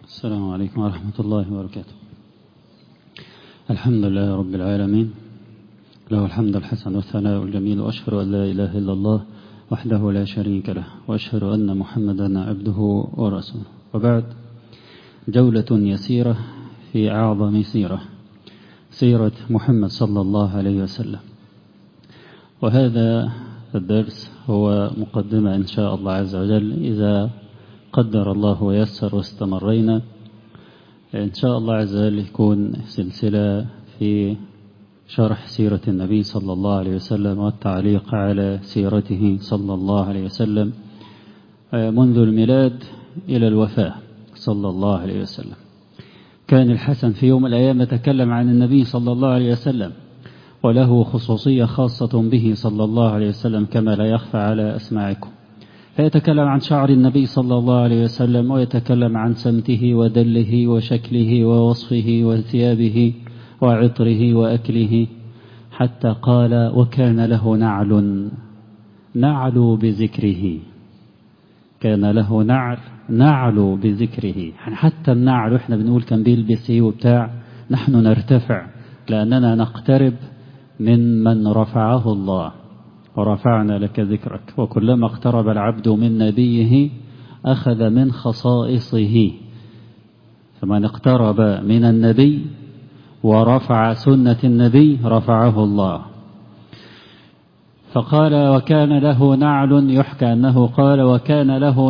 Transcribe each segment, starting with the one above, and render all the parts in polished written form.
السلام عليكم ورحمة الله وبركاته. الحمد لله رب العالمين، له الحمد الحسن والثناء الجميل، وأشهد أن لا إله إلا الله وحده لا شريك له، وأشهد أن محمدا عبده ورسوله. وبعد، جولة يسيرة في أعظم سيرة محمد صلى الله عليه وسلم. وهذا الدرس هو مقدمة إن شاء الله عز وجل، إذا قدر الله ويسر واستمرينا إن شاء الله عز وجل يكون سلسلة في شرح سيرة النبي صلى الله عليه وسلم والتعليق على سيرته صلى الله عليه وسلم منذ الميلاد إلى الوفاة صلى الله عليه وسلم. كان الحسن في يوم من الأيام يتكلم عن النبي صلى الله عليه وسلم، وله خصوصية خاصة به صلى الله عليه وسلم كما لا يخفى على أسماعكم. فيتكلم عن شعر النبي صلى الله عليه وسلم، ويتكلم عن سمته ودله وشكله ووصفه وثيابه وعطره وأكله، حتى قال: وكان له نعل بذكره. كان له نعل بذكره، حتى النعل احنا بنقول كان بيلبس ايه وبتاع، نحن نرتفع لأننا نقترب من رفعه الله، ورفعنا لك ذكرك. وكلما اقترب العبد من نبيه أخذ من خصائصه، فمن اقترب من النبي ورفع سنة النبي رفعه الله. فقال: وكان له نعل، يحكى أنه قال: وكان له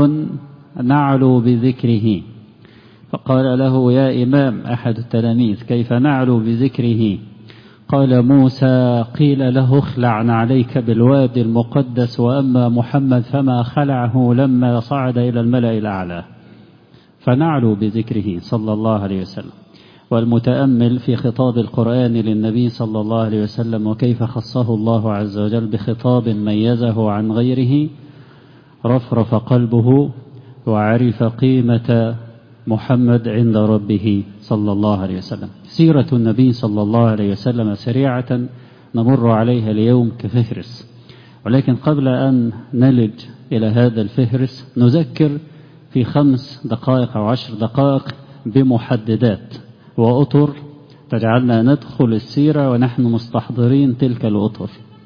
نعل بذكره. فقال له: يا إمام أحد التلاميذ، كيف نعل بذكره؟ قال: موسى قيل له: اخلع عليك بالوادي المقدس، وأما محمد فما خلعه لما صعد إلى الملأ الأعلى. فنعلو بذكره صلى الله عليه وسلم. والمتأمل في خطاب القرآن للنبي صلى الله عليه وسلم وكيف خصه الله عز وجل بخطاب ميزه عن غيره، رفرف قلبه وعرف قيمة محمد عند ربه صلى الله عليه وسلم. سيرة النبي صلى الله عليه وسلم سريعة نمر عليها اليوم كفهرس، ولكن قبل أن نلج إلى هذا الفهرس نذكر في 5 دقائق أو 10 دقائق بمحددات وأطر تجعلنا ندخل السيرة ونحن مستحضرين تلك الأطر.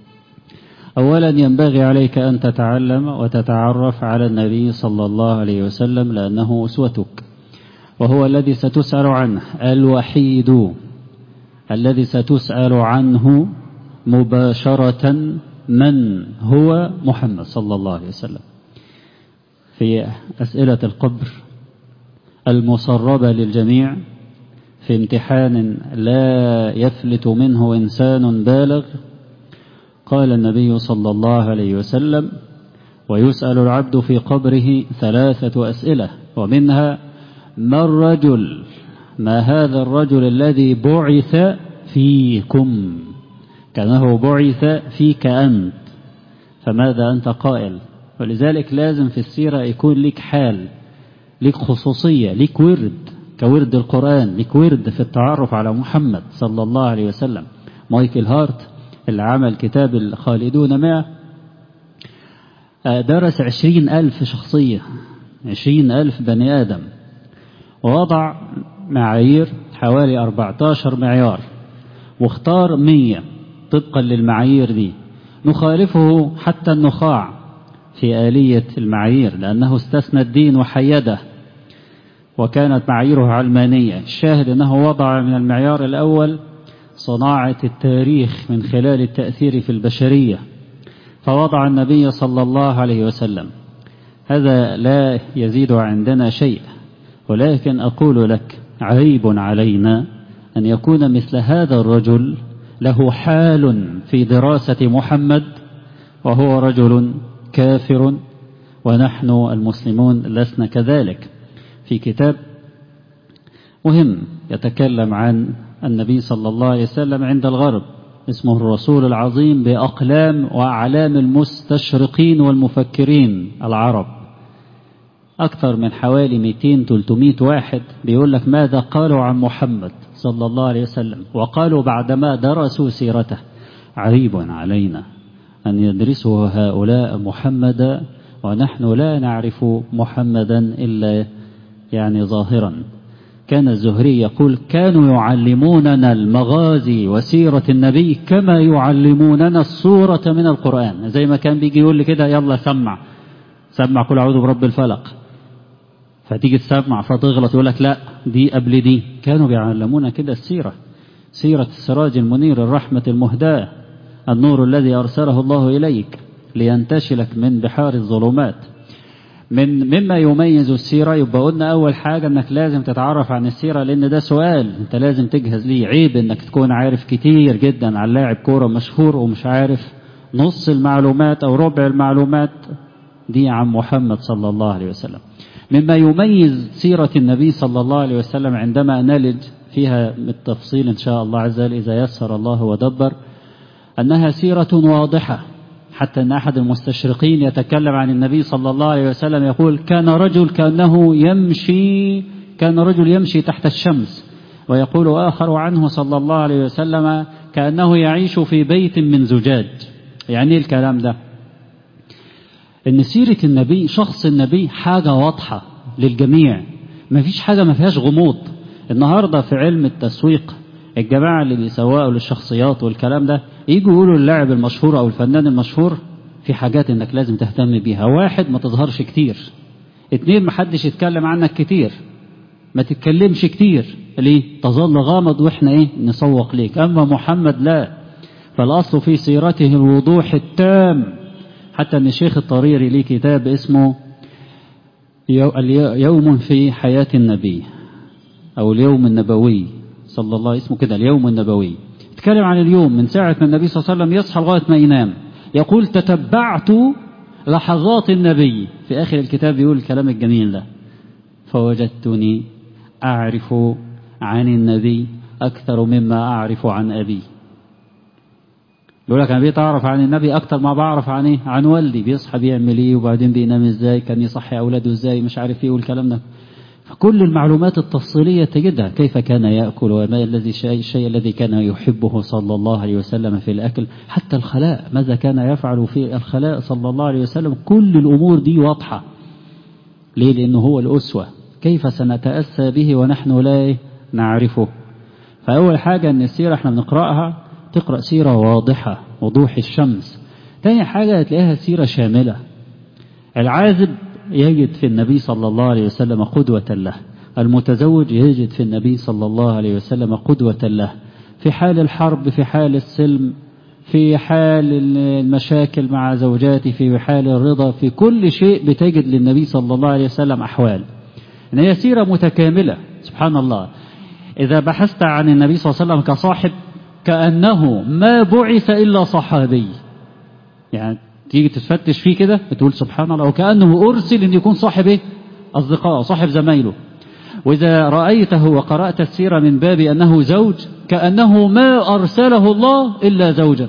أولا، ينبغي عليك أن تتعلم وتتعرف على النبي صلى الله عليه وسلم، لأنه أسوتك، وهو الذي ستسأل عنه، الوحيد الذي ستسأل عنه مباشرة من هو محمد صلى الله عليه وسلم. في أسئلة القبر المسربة للجميع، في امتحان لا يفلت منه إنسان بالغ، قال النبي صلى الله عليه وسلم: ويسأل العبد في قبره 3 أسئلة، ومنها: ما الرجل، ما هذا الرجل الذي بعث فيكم، كأنه بعث فيك أنت، فماذا أنت قائل؟ ولذلك لازم في السيرة يكون لك حال، لك خصوصية، لك ورد كورد القرآن، لك ورد في التعرف على محمد صلى الله عليه وسلم. مايكل هارت اللي عمل كتاب الخالدون معه درس 20,000 شخصية، 20,000 بني آدم، ووضع معايير حوالي 14 معيار، واختار 100 طبقا للمعايير دي. نخالفه حتى النخاع في آلية المعايير، لأنه استثنى الدين وحيده، وكانت معاييره علمانية. الشاهد أنه وضع من المعيار الأول صناعة التاريخ من خلال التأثير في البشرية، فوضع النبي صلى الله عليه وسلم. هذا لا يزيد عندنا شيء، ولكن أقول لك: عيب علينا أن يكون مثل هذا الرجل له حال في دراسة محمد وهو رجل كافر، ونحن المسلمون لسنا كذلك. في كتاب مهم يتكلم عن النبي صلى الله عليه وسلم عند الغرب، اسمه الرسول العظيم، بأقلام وأعلام المستشرقين والمفكرين العرب. أكثر من حوالي 200-300 واحد بيقول لك ماذا قالوا عن محمد صلى الله عليه وسلم، وقالوا بعدما درسوا سيرته: عيب علينا أن يدرسوا هؤلاء محمدا ونحن لا نعرف محمدا إلا يعني ظاهرا. كان الزهري يقول كانوا يعلموننا المغازي وسيرة النبي كما يعلموننا السورة من القرآن. زي ما كان بيجي يقول لي كده يلا سمع قل أعوذ برب الفلق، فتيجي تسمع فتغلط يقول لك لا دي قبل دي. كانوا بيعلمونا كده السيرة، سيرة السراج المنير، الرحمة المهداة، النور الذي أرسله الله إليك لينتشلك من بحار الظلمات. مما يميز السيرة، يبقى قلنا أول حاجة أنك لازم تتعرف عن السيرة، لأن ده سؤال أنت لازم تجهز ليه. عيب أنك تكون عارف كتير جدا عن لاعب كورة مشهور ومش عارف نص المعلومات أو ربع المعلومات دي عن محمد صلى الله عليه وسلم. مما يميز سيرة النبي صلى الله عليه وسلم عندما نلج فيها بالتفصيل إن شاء الله عز وجل إذا يسر الله ودبر، أنها سيرة واضحة، حتى أن أحد المستشرقين يتكلم عن النبي صلى الله عليه وسلم يقول كان رجل يمشي تحت الشمس، ويقول آخر عنه صلى الله عليه وسلم كأنه يعيش في بيت من زجاج. يعني الكلام ده إن سيرة النبي، شخص النبي حاجة واضحة للجميع، ما فيش حاجة ما فيهاش غموض. النهاردة في علم التسويق الجماعة اللي بيسوقوا للشخصيات والكلام ده يجوا يقولوا اللاعب المشهور أو الفنان المشهور في حاجات إنك لازم تهتم بيها. واحد، ما تظهرش كتير. اتنين، ما حدش يتكلم عنك كتير، ما تتكلمش كتير. ليه؟ تظل غامض وإحنا نسوق ليك. أما محمد لا، فالأصل في سيرته الوضوح التام، حتى أن الشيخ الطريري ليه كتاب اسمه يوم في حياة النبي أو اليوم النبوي صلى الله، اسمه كده اليوم النبوي. اتكلم عن اليوم من ساعة ما النبي صلى الله عليه وسلم يصحى لغاية ما ينام. يقول تتبعت لحظات النبي، في آخر الكتاب يقول الكلام الجميل ده، فوجدتني أعرف عن النبي أكثر مما أعرف عن أبي. يقول لك أنا بقيت أعرف عن النبي أكتر ما بعرف عن عن والدي، بيصحى بيعمل إيه وبعدين بينام إزاي، كان يصحي أولاده إزاي، مش عارف إيه والكلام ده. فكل المعلومات التفصيلية تجدها، كيف كان يأكل وما الشيء الذي كان يحبه صلى الله عليه وسلم في الأكل، حتى الخلاء ماذا كان يفعل في الخلاء صلى الله عليه وسلم. كل الأمور دي واضحة. ليه؟ لأنه هو الأسوة. كيف سنتأسى به ونحن لا نعرفه؟ فأول حاجة أن السيرة احنا بنقرأها تقرأ سيرة واضحة وضوح الشمس. تاني حاجة تلاقيها سيرة شاملة. العازب يجد في النبي صلى الله عليه وسلم قدوة له، المتزوج يجد في النبي صلى الله عليه وسلم قدوة له، في حال الحرب، في حال السلم، في حال المشاكل مع زوجاته، في حال الرضا، في كل شيء بتجد للنبي صلى الله عليه وسلم أحوال. إن هي سيرة متكاملة سبحان الله. إذا بحثت عن النبي صلى الله عليه وسلم كصاحب، كأنه ما بعث إلا صحابي. يعني تيجي تفتش فيه كده بتقول سبحان الله، وكأنه أرسل أن يكون صاحب أصدقاء، صاحب زمايله. وإذا رأيته وقرأت السيرة من باب أنه زوج، كأنه ما أرسله الله إلا زوجا.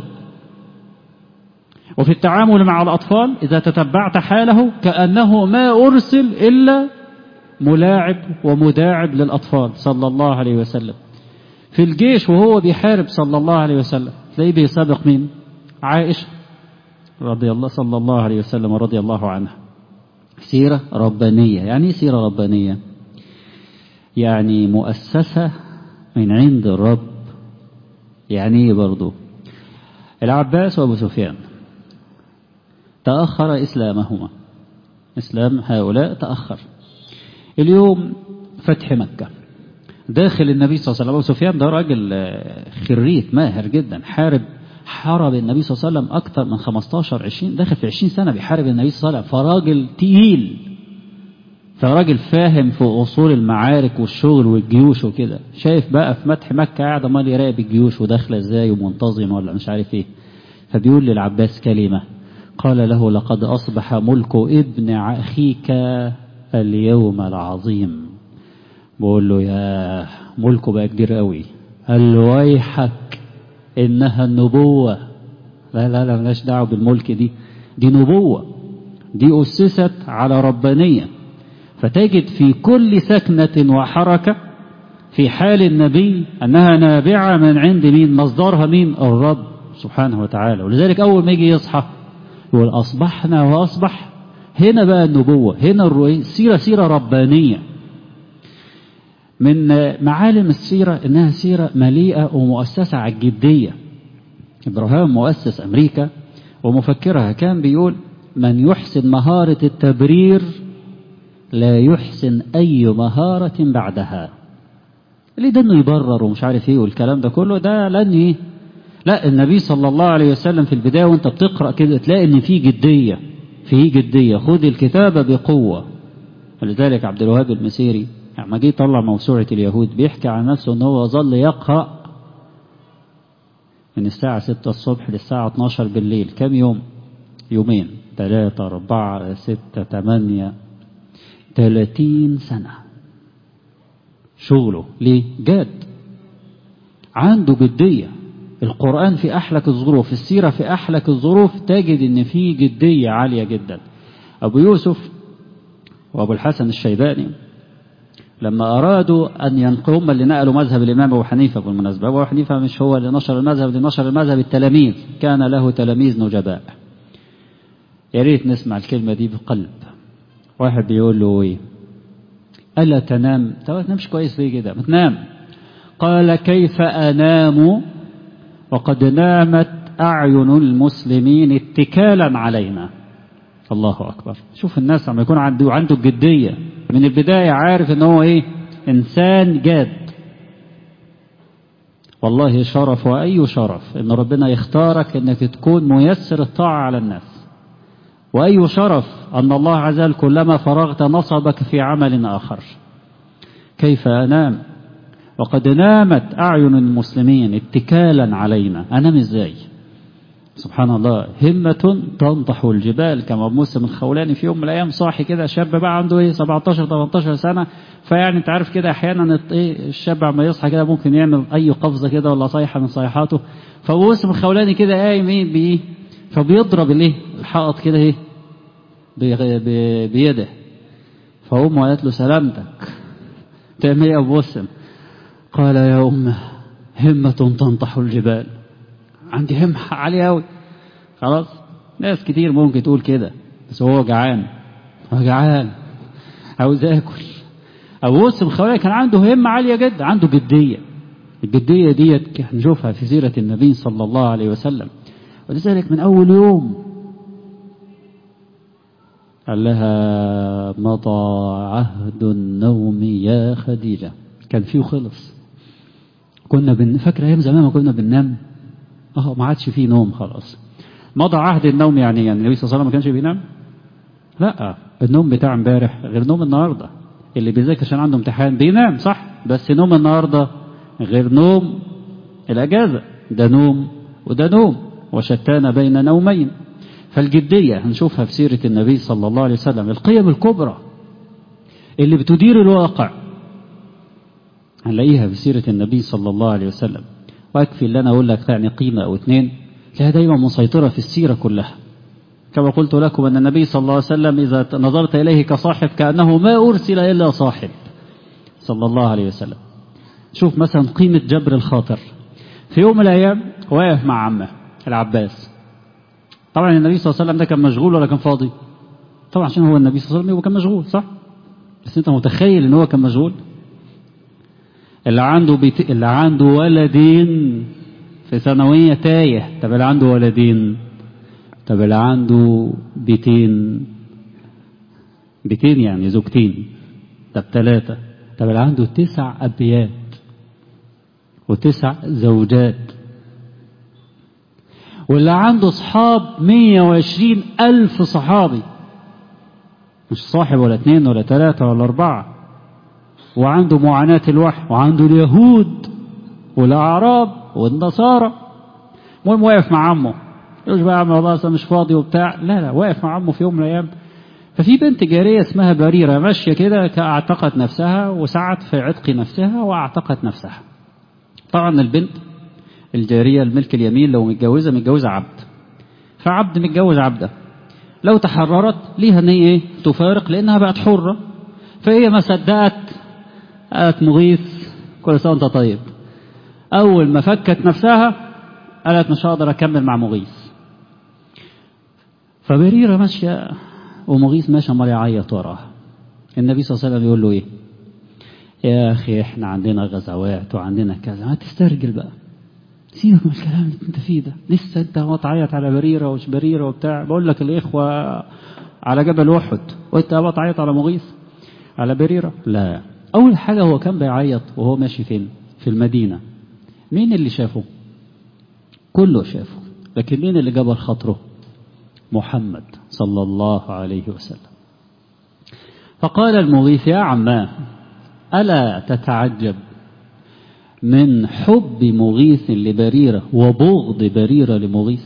وفي التعامل مع الأطفال إذا تتبعت حاله كأنه ما أرسل إلا ملاعب ومداعب للأطفال صلى الله عليه وسلم. في الجيش وهو بيحارب صلى الله عليه وسلم تلاقيه بيسابق مين؟ عائشة رضي الله صلى الله عليه وسلم ورضي الله عنها. سيرة ربانية. يعني سيرة ربانية يعني مؤسسة من عند الرب. يعني برضو العباس وأبو سفيان تأخر إسلامهما، إسلام هؤلاء تأخر. اليوم فتح مكة، داخل النبي صلى الله عليه وسلم. أبو سفيان ده راجل خريت ماهر جدا، حارب النبي صلى الله عليه وسلم أكثر من 15-20، داخل في 20 سنة بيحارب النبي صلى الله عليه وسلم. فراجل تقيل، فراجل فاهم في أصول المعارك والشغل والجيوش وكده. شايف بقى في فتح مكة قاعد امال يراقب الجيوش وداخله ازاي ومنتظمه ولا مش عارف ايه. فبيقول للعباس كلمة، قال له لقد أصبح ملك ابن أخيك اليوم العظيم. بقول له يا ملكه بقى كبير قوي. قال له ويحك إنها النبوة. لا لا لا ملاش دعوه بالملك، دي نبوة، دي أسست على ربانية. فتجد في كل سكنة وحركة في حال النبي أنها نابعة من عند مين؟ مصدرها مين؟ الرب سبحانه وتعالى. ولذلك أول ما يجي يصحى يقول أصبحنا وأصبح. هنا بقى النبوة، هنا الرؤية. سيرة ربانية. من معالم السيرة إنها سيرة مليئة ومؤسسة على الجدية. إبراهام مؤسس أمريكا ومفكرها كان بيقول: من يحسن مهارة التبرير لا يحسن أي مهارة بعدها. اللي ده إنه يبرر ومش عارف إيه والكلام ده كله ده لن لا، النبي صلى الله عليه وسلم في البداية وانت بتقرأ كده تلاقي إن في جدية، في جدية، خذ الكتاب بقوة. ولذلك عبد الوهاب المسيري لما جه يطلع موسوعة اليهود بيحكي عن نفسه إن هو ظل يقرأ من الساعة 6 الصبح للساعة 12 بالليل. كم يوم؟ يومين، 3 4 6 8 30 سنة شغله. ليه؟ جاد، عنده جدية. القرآن في أحلك الظروف، السيرة في أحلك الظروف تجد إن في جدية عالية جدا. أبو يوسف وأبو الحسن الشيباني لما أرادوا أن ينقلوا، هم اللي نقلوا مذهب الإمام أبو حنيفة بالمناسبة. أبو حنيفة مش هو اللي نشر المذهب، اللي نشر المذهب التلاميذ، كان له تلاميذ نجباء. يا ريت نسمع الكلمة دي بقلب. واحد بيقول له إيه؟ ألا تنام؟ ما تنامش كويس ليه كده؟ ما تنام. قال: كيف أنام وقد نامت أعين المسلمين اتكالا علينا. الله أكبر. شوف الناس عم يكون عنده الجدية من البداية، عارف ان هو ايه؟ انسان جاد. والله شرف، واي شرف ان ربنا يختارك انك تكون ميسر الطاعة على الناس، واي شرف ان الله عز وجل كلما فرغت نصبك في عمل اخر. كيف انام وقد نامت اعين المسلمين اتكالا علينا. انام ازاي؟ سبحان الله. همة تنطح الجبال، كما موسى من خولاني في يوم من الايام صاحي كده، شاب بقى عنده ايه 17 18 سنة. فيعني انت عارف كده احيانا ايه الشاب عما يصحى كده ممكن يعمل اي قفزة كده ولا صيحة من صيحاته. فموسى من خولاني كده قايم ايه بايه، فبيضرب الايه الحائط كده ايه بيده. فامه قالت له: سلامتك. تعمل ايه يا ابو مسلم؟ قال: يا امه همة تنطح الجبال. عندي همة عالية أوي. خلاص، ناس كتير ممكن تقول كده، بس هو جعان، هو جعان عاوز آكل. أبو مسلم الخولاني كان عنده همة عالية جدا، عنده جدية. الجدية دي هنشوفها في سيرة النبي صلى الله عليه وسلم. ولذلك من أول يوم قال لها: مضى عهد النوم يا خديجة. كان فيه خلص. كنا فاكر أيام زمان ما كنا بننام، ما عادش فيه نوم خلاص. مضى عهد النوم يعني النبي صلى الله عليه وسلم ما كانش بينام؟ لا، النوم بتاع امبارح غير نوم النهارده. اللي بيذاكر عشان عنده امتحان بينام صح، بس نوم النهارده غير نوم الاجازه. ده نوم وده نوم، وشتان بين نومين. فالجديه هنشوفها في سيره النبي صلى الله عليه وسلم. القيم الكبرى اللي بتدير الواقع هنلاقيها في سيره النبي صلى الله عليه وسلم. ويكفي اللي أنا أقول لك يعني قيمة أو اتنين لها دايما مسيطرة في السيرة كلها. كما قلت لكم أن النبي صلى الله عليه وسلم إذا نظرت إليه كصاحب كأنه ما أرسل إلا صاحب صلى الله عليه وسلم. شوف مثلا قيمة جبر الخاطر. في يوم من الأيام واقف مع عمه العباس. طبعا النبي صلى الله عليه وسلم ده كان مشغول ولا كان فاضي؟ طبعا عشان هو النبي صلى الله عليه وسلم كان مشغول صح؟ بس أنت متخيل إن هو كان مشغول؟ اللي عنده ولدين في ثانوية تايه. طب اللي عنده ولدين، طب اللي عنده بيتين يعني زوجتين، طب 3، طب اللي عنده 9 أبيات و9 زوجات، واللي عنده صحاب 120,000 صحابي، مش صاحب ولا 2 ولا 3 ولا 4، وعنده معاناة الوحي، وعنده اليهود والأعراب والنصارى. المهم واقف مع عمه. يقولش بقى يا عم والله أصلا مش فاضي وبتاع، لا واقف مع عمه في يوم من الأيام. ففي بنت جارية اسمها بريرة ماشية كده اعتقت نفسها وسعت في عتق نفسها واعتقت نفسها. طبعا البنت الجارية الملك اليمين لو متجوزة عبد، فعبد متجوز عبده، لو تحررت ليها ان هي تفارق لانها بقت حرة. فهي ما صدقت، قالت مغيث كل سنة وانت طيب. اول ما فكت نفسها قالت مش هقدر اكمل مع مغيث. فبريرة ماشية ومغيث ماشي عمال يعيط وراها. النبي صلى الله عليه وسلم يقول له ايه؟ يا أخي إحنا عندنا غزوات وعندنا كذا، ما تسترجل بقى، سيبك من الكلام اللي انت فيه ده، لسه انت هو تعيط على بريرة ومش بريرة وبتاع. بقول لك الإخوة على جبل أحد وانت بقى تعيط على مغيث على بريرة. لا، أول حاجة هو كان بيعيط وهو ماشي فين؟ في المدينة. مين اللي شافه؟ كله شافه، لكن مين اللي جبر خاطره؟ محمد صلى الله عليه وسلم. فقال المغيث: يا عماه، ألا تتعجب من حب مغيث لبريرة وبغض بريرة لمغيث؟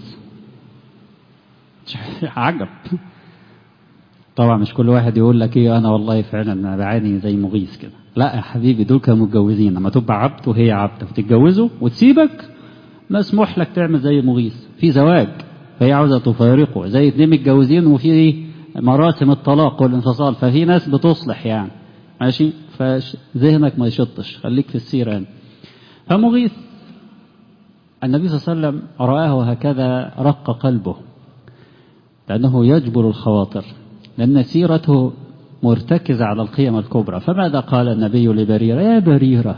عجب. طبعا مش كل واحد يقول لك ايه انا والله فعلا انا بعاني زي مغيث كده. لا يا حبيبي، دول كانوا متجوزين. لما تبقى عبد وهي عبده وتتجوزوا وتسيبك، مسموح لك تعمل زي مغيث في زواج، فهي عاوزه تفارقه، زي اتنين متجوزين وفي مراسم الطلاق والانفصال، ففي ناس بتصلح يعني ماشي، فذهنك ما يشطش، خليك في السيره يعني. فمغيث النبي صلى الله عليه وسلم رآه هكذا رق قلبه، لأنه يجبر الخواطر، لأن سيرته مرتكزة على القيم الكبرى. فماذا قال النبي لبريرة؟ يا بريرة،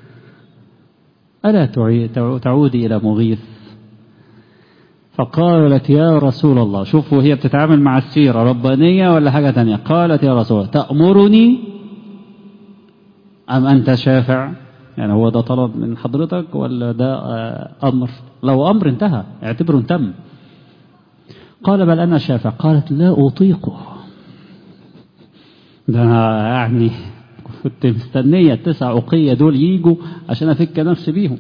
ألا تعودي إلى مغيث؟ فقالت: يا رسول الله. شوفوا هي بتتعامل مع السيرة ربانية ولا حاجة تانية. قالت: يا رسول الله، تأمرني أم أنت شافع؟ يعني هو ده طلب من حضرتك ولا ده أمر؟ لو أمر انتهى، اعتبره تم. قال: بل أنا شافع. قالت: لا أطيقه، ده يعني كنت مستنية 9 أقية دول ييجوا عشان أفك نفسي بيهم.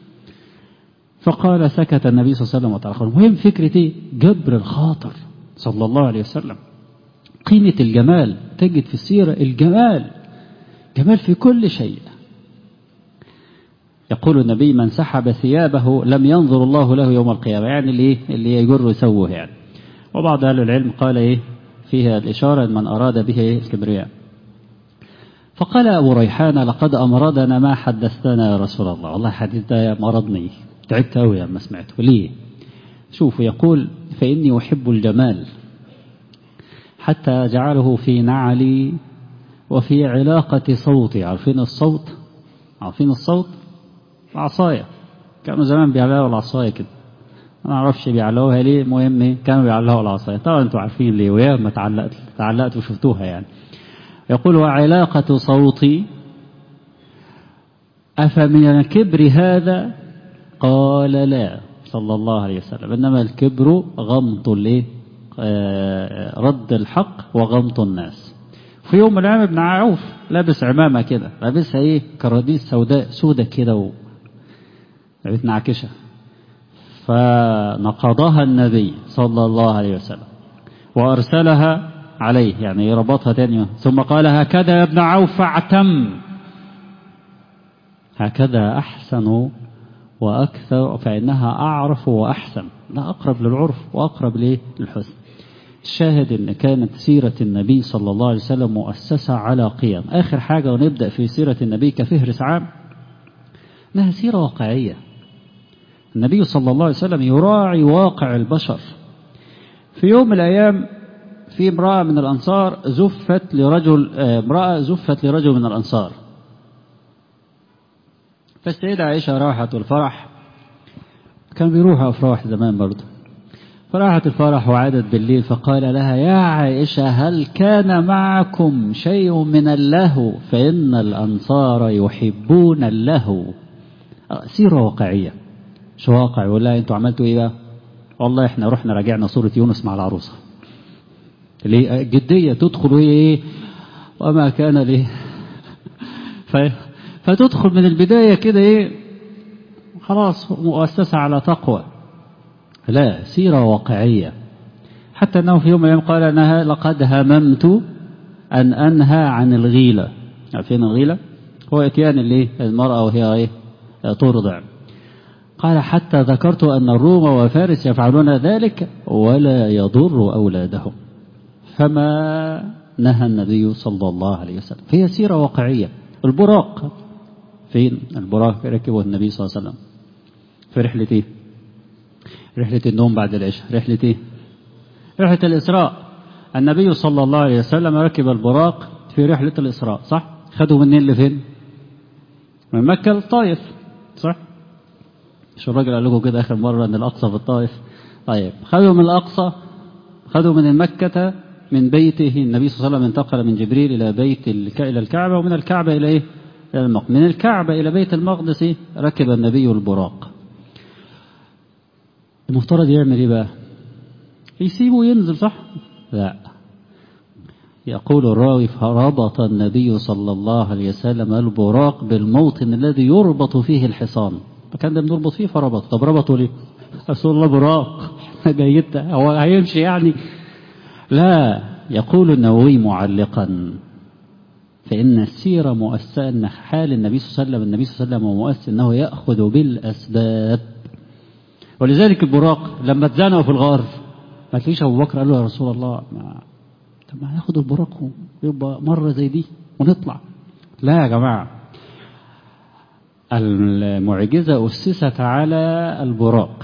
فقال سكت النبي صلى الله عليه وسلم وتركه. المهم فكرة ايه؟ جبر الخاطر صلى الله عليه وسلم. قيمة الجمال تجد في السيرة، الجمال جمال في كل شيء. يقول النبي: من سحب ثيابه لم ينظر الله له يوم القيامة، يعني اللي يجر يسوه يعني. وبعض أهل العلم قال ايه فيها الإشارة من أراد به الكبرياء. فقال أبو ريحانة: لقد أمرضنا ما حدثتنا يا رسول الله. والله الحديث ده مرضني، تعبت أوي لما سمعته. ليه؟ شوفوا، يقول: فإني أحب الجمال حتى جعله في نعلي وفي علاقة صوتي. عارفين الصوت؟ عارفين الصوت؟ العصاية، كانوا زمان بيعلقوا العصاية كده، ما أعرفش بيعلقوها ليه، المهم كانوا بيعلقوا العصاية. طبعا أنتوا عارفين ليه، ويا ما تعلقت وشفتوها يعني. يقول: وعلاقة صوتي أفمن الكبر هذا؟ قال: لا، صلى الله عليه وسلم، إنما الكبر غمط رد الحق وغمط الناس. في يوم من الأيام ابن عوف لابس عمامة كده، لابسها ايه كراديس سودة كده ومتنعكشة، فنقضها النبي صلى الله عليه وسلم وأرسلها عليه، يعني ربطها تاني، ثم قال: هكذا يا ابن عوف فاعتم، هكذا أحسن وأكثر، فإنها أعرف وأحسن، لا أقرب للعرف وأقرب للحسن. الشاهد أن كانت سيرة النبي صلى الله عليه وسلم مؤسسة على قيم. آخر حاجة ونبدأ في سيرة النبي كفهرس عام، أنها سيرة واقعية. النبي صلى الله عليه وسلم يراعي واقع البشر. في يوم من الأيام في امرأة من الأنصار زفت لرجل من الأنصار، فالسيدة عائشة راحت الفرح، كان بيروحوا أفراح زمان برضه، فراحت الفرح وعادت بالليل، فقال لها: يا عائشة، هل كان معكم شيء من اللهو؟ فإن الأنصار يحبون اللهو. سيرة واقعية. شو واقع؟ يقول لها: انتوا عملتوا ايه بقى؟ والله احنا رحنا راجعنا سورة يونس مع العروسة. ليه؟ جدية تدخل ايه وما كان ليه فتدخل من البداية كده ايه، خلاص مؤسسة على تقوى. لا، سيرة واقعية. حتى أنه في يوم من الأيام قال: أنها لقد هممت أن أنهى عن الغيلة. عارفين الغيلة؟ هو اتيان المرأة وهي ايه ترضع. قال: حتى ذكرت أن الروم وفارس يفعلون ذلك ولا يضر أولادهم. فما نهى النبي صلى الله عليه وسلم. فهي سيرة واقعية. البراق، فين البراق ركبه النبي صلى الله عليه وسلم؟ في رحلة ايه؟ رحلة النوم بعد العشاء. رحلة ايه؟ رحلة الإسراء. النبي صلى الله عليه وسلم ركب البراق في رحلة الإسراء، صح؟ خدوا منين لفين؟ من مكة للطائف، صح؟ مش الراجل قال لكم كده آخر مرة أن الأقصى في الطائف؟ طيب خذوا من الأقصى، خذوا من مكة من بيته النبي صلى الله عليه وسلم انتقل من جبريل إلى إلى الكعبة، ومن الكعبة إلى إيه؟ إلى المقدس. من الكعبة إلى بيت المقدس ركب النبي البراق. المفترض يعمل إيه بقى؟ يسيبه ينزل، صح؟ لا، يقول الراوي فربط النبي صلى الله عليه وسلم البراق بالموطن الذي يربط فيه الحصان، فكان ده بنربط فيه فربط. طب ربطه ليه؟ رسول الله براق جيدة، هو هيمشي يعني؟ لا، يقول النووي معلقا فإن السيرة مؤسسة، أن حال النبي صلى الله عليه وسلم مؤسس أنه يأخذ بالأسباب. ولذلك البراق لما اتزنقوا في الغار ما تلاقيش أبو بكر قال له يا رسول الله طب ما ناخد البراق ويبقى مرة زي دي ونطلع. لا يا جماعة، المعجزة أسست على البراق،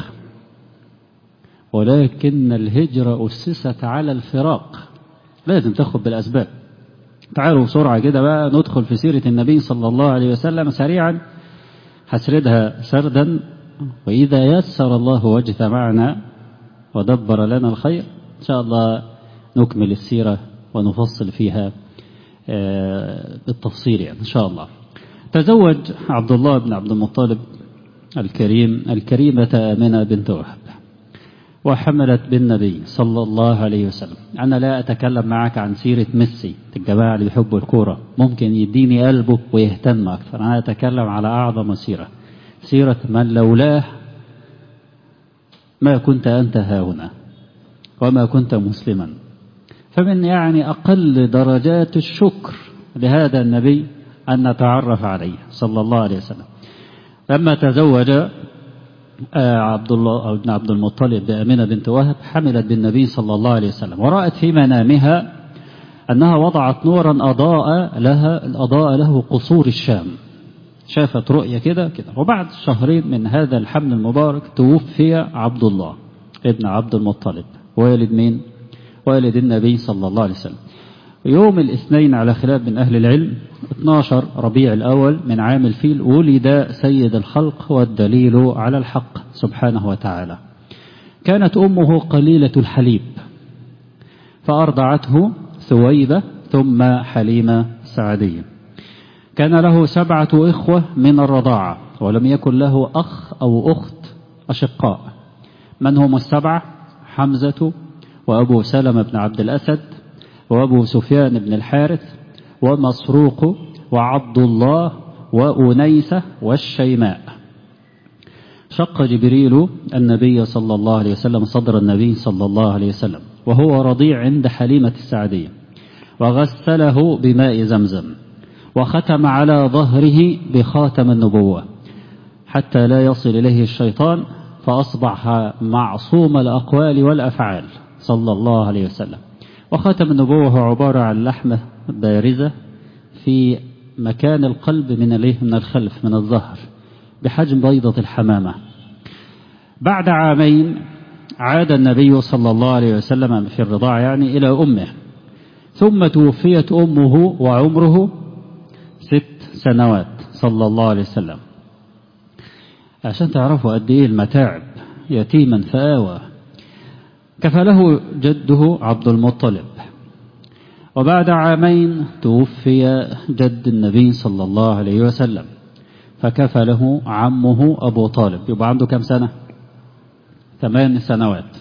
ولكن الهجرة أسست على الفراق. لازم تاخد بالأسباب. تعالوا بسرعة كده بقى ندخل في سيرة النبي صلى الله عليه وسلم سريعا، هسردها سردا، وإذا يسر الله واجتمعنا ودبر لنا الخير إن شاء الله نكمل السيرة ونفصل فيها بالتفصيل يعني إن شاء الله. تزوج عبد الله بن عبد المطلب الكريمة آمنة بنت وهب، وحملت بالنبي صلى الله عليه وسلم. أنا لا أتكلم معك عن سيرة ميسي، الجماعة اللي بيحبوا الكورة ممكن يديني قلبه ويهتم أكثر. أنا أتكلم على أعظم سيرة من لولاه ما كنت أنت هاهنا وما كنت مسلما. فمن يعني أقل درجات الشكر لهذا النبي أن نتعرف عليه صلى الله عليه وسلم. لما تزوج عبد الله بن عبد المطلب بآمنة بنت وهب حملت بالنبي صلى الله عليه وسلم، ورأت في منامها أنها وضعت نورا أضاء له قصور الشام. شافت رؤية كده. وبعد شهرين من هذا الحمل المبارك توفي عبد الله ابن عبد المطلب، والد مين؟ والد النبي صلى الله عليه وسلم. يوم الاثنين على خلاف من أهل العلم 12 ربيع الأول من عام الفيل ولد سيد الخلق، والدليل على الحق سبحانه وتعالى. كانت أمه قليلة الحليب فأرضعته ثويبة ثم حليمة سعدية. كان له 7 إخوة من الرضاعة، ولم يكن له أخ أو أخت أشقاء. من هم ال7؟ حمزة، وأبو سلمة بن عبد الأسد، وأبو سفيان بن الحارث، ومسروق، وعبد الله، وأنيسة، والشيماء. شق جبريل النبي صلى الله عليه وسلم صدر النبي صلى الله عليه وسلم وهو رضيع عند حليمة السعدية، وغسله بماء زمزم، وختم على ظهره بخاتم النبوة حتى لا يصل إليه الشيطان، فأصبح معصوم الأقوال والأفعال صلى الله عليه وسلم. وخاتم النبوة هو عبارة عن لحمة بارزة في مكان القلب من الخلف من الظهر بحجم بيضة الحمامة. بعد عامين عاد النبي صلى الله عليه وسلم في الرضاع يعني إلى أمه، ثم توفيت أمه وعمره 6 سنوات صلى الله عليه وسلم. عشان تعرفوا قد إيه المتاعب. يتيما فآوى. كفله جده عبد المطلب، وبعد عامين توفي جد النبي صلى الله عليه وسلم فكفله عمه أبو طالب. يبقى عنده كم سنة؟ 8 سنوات.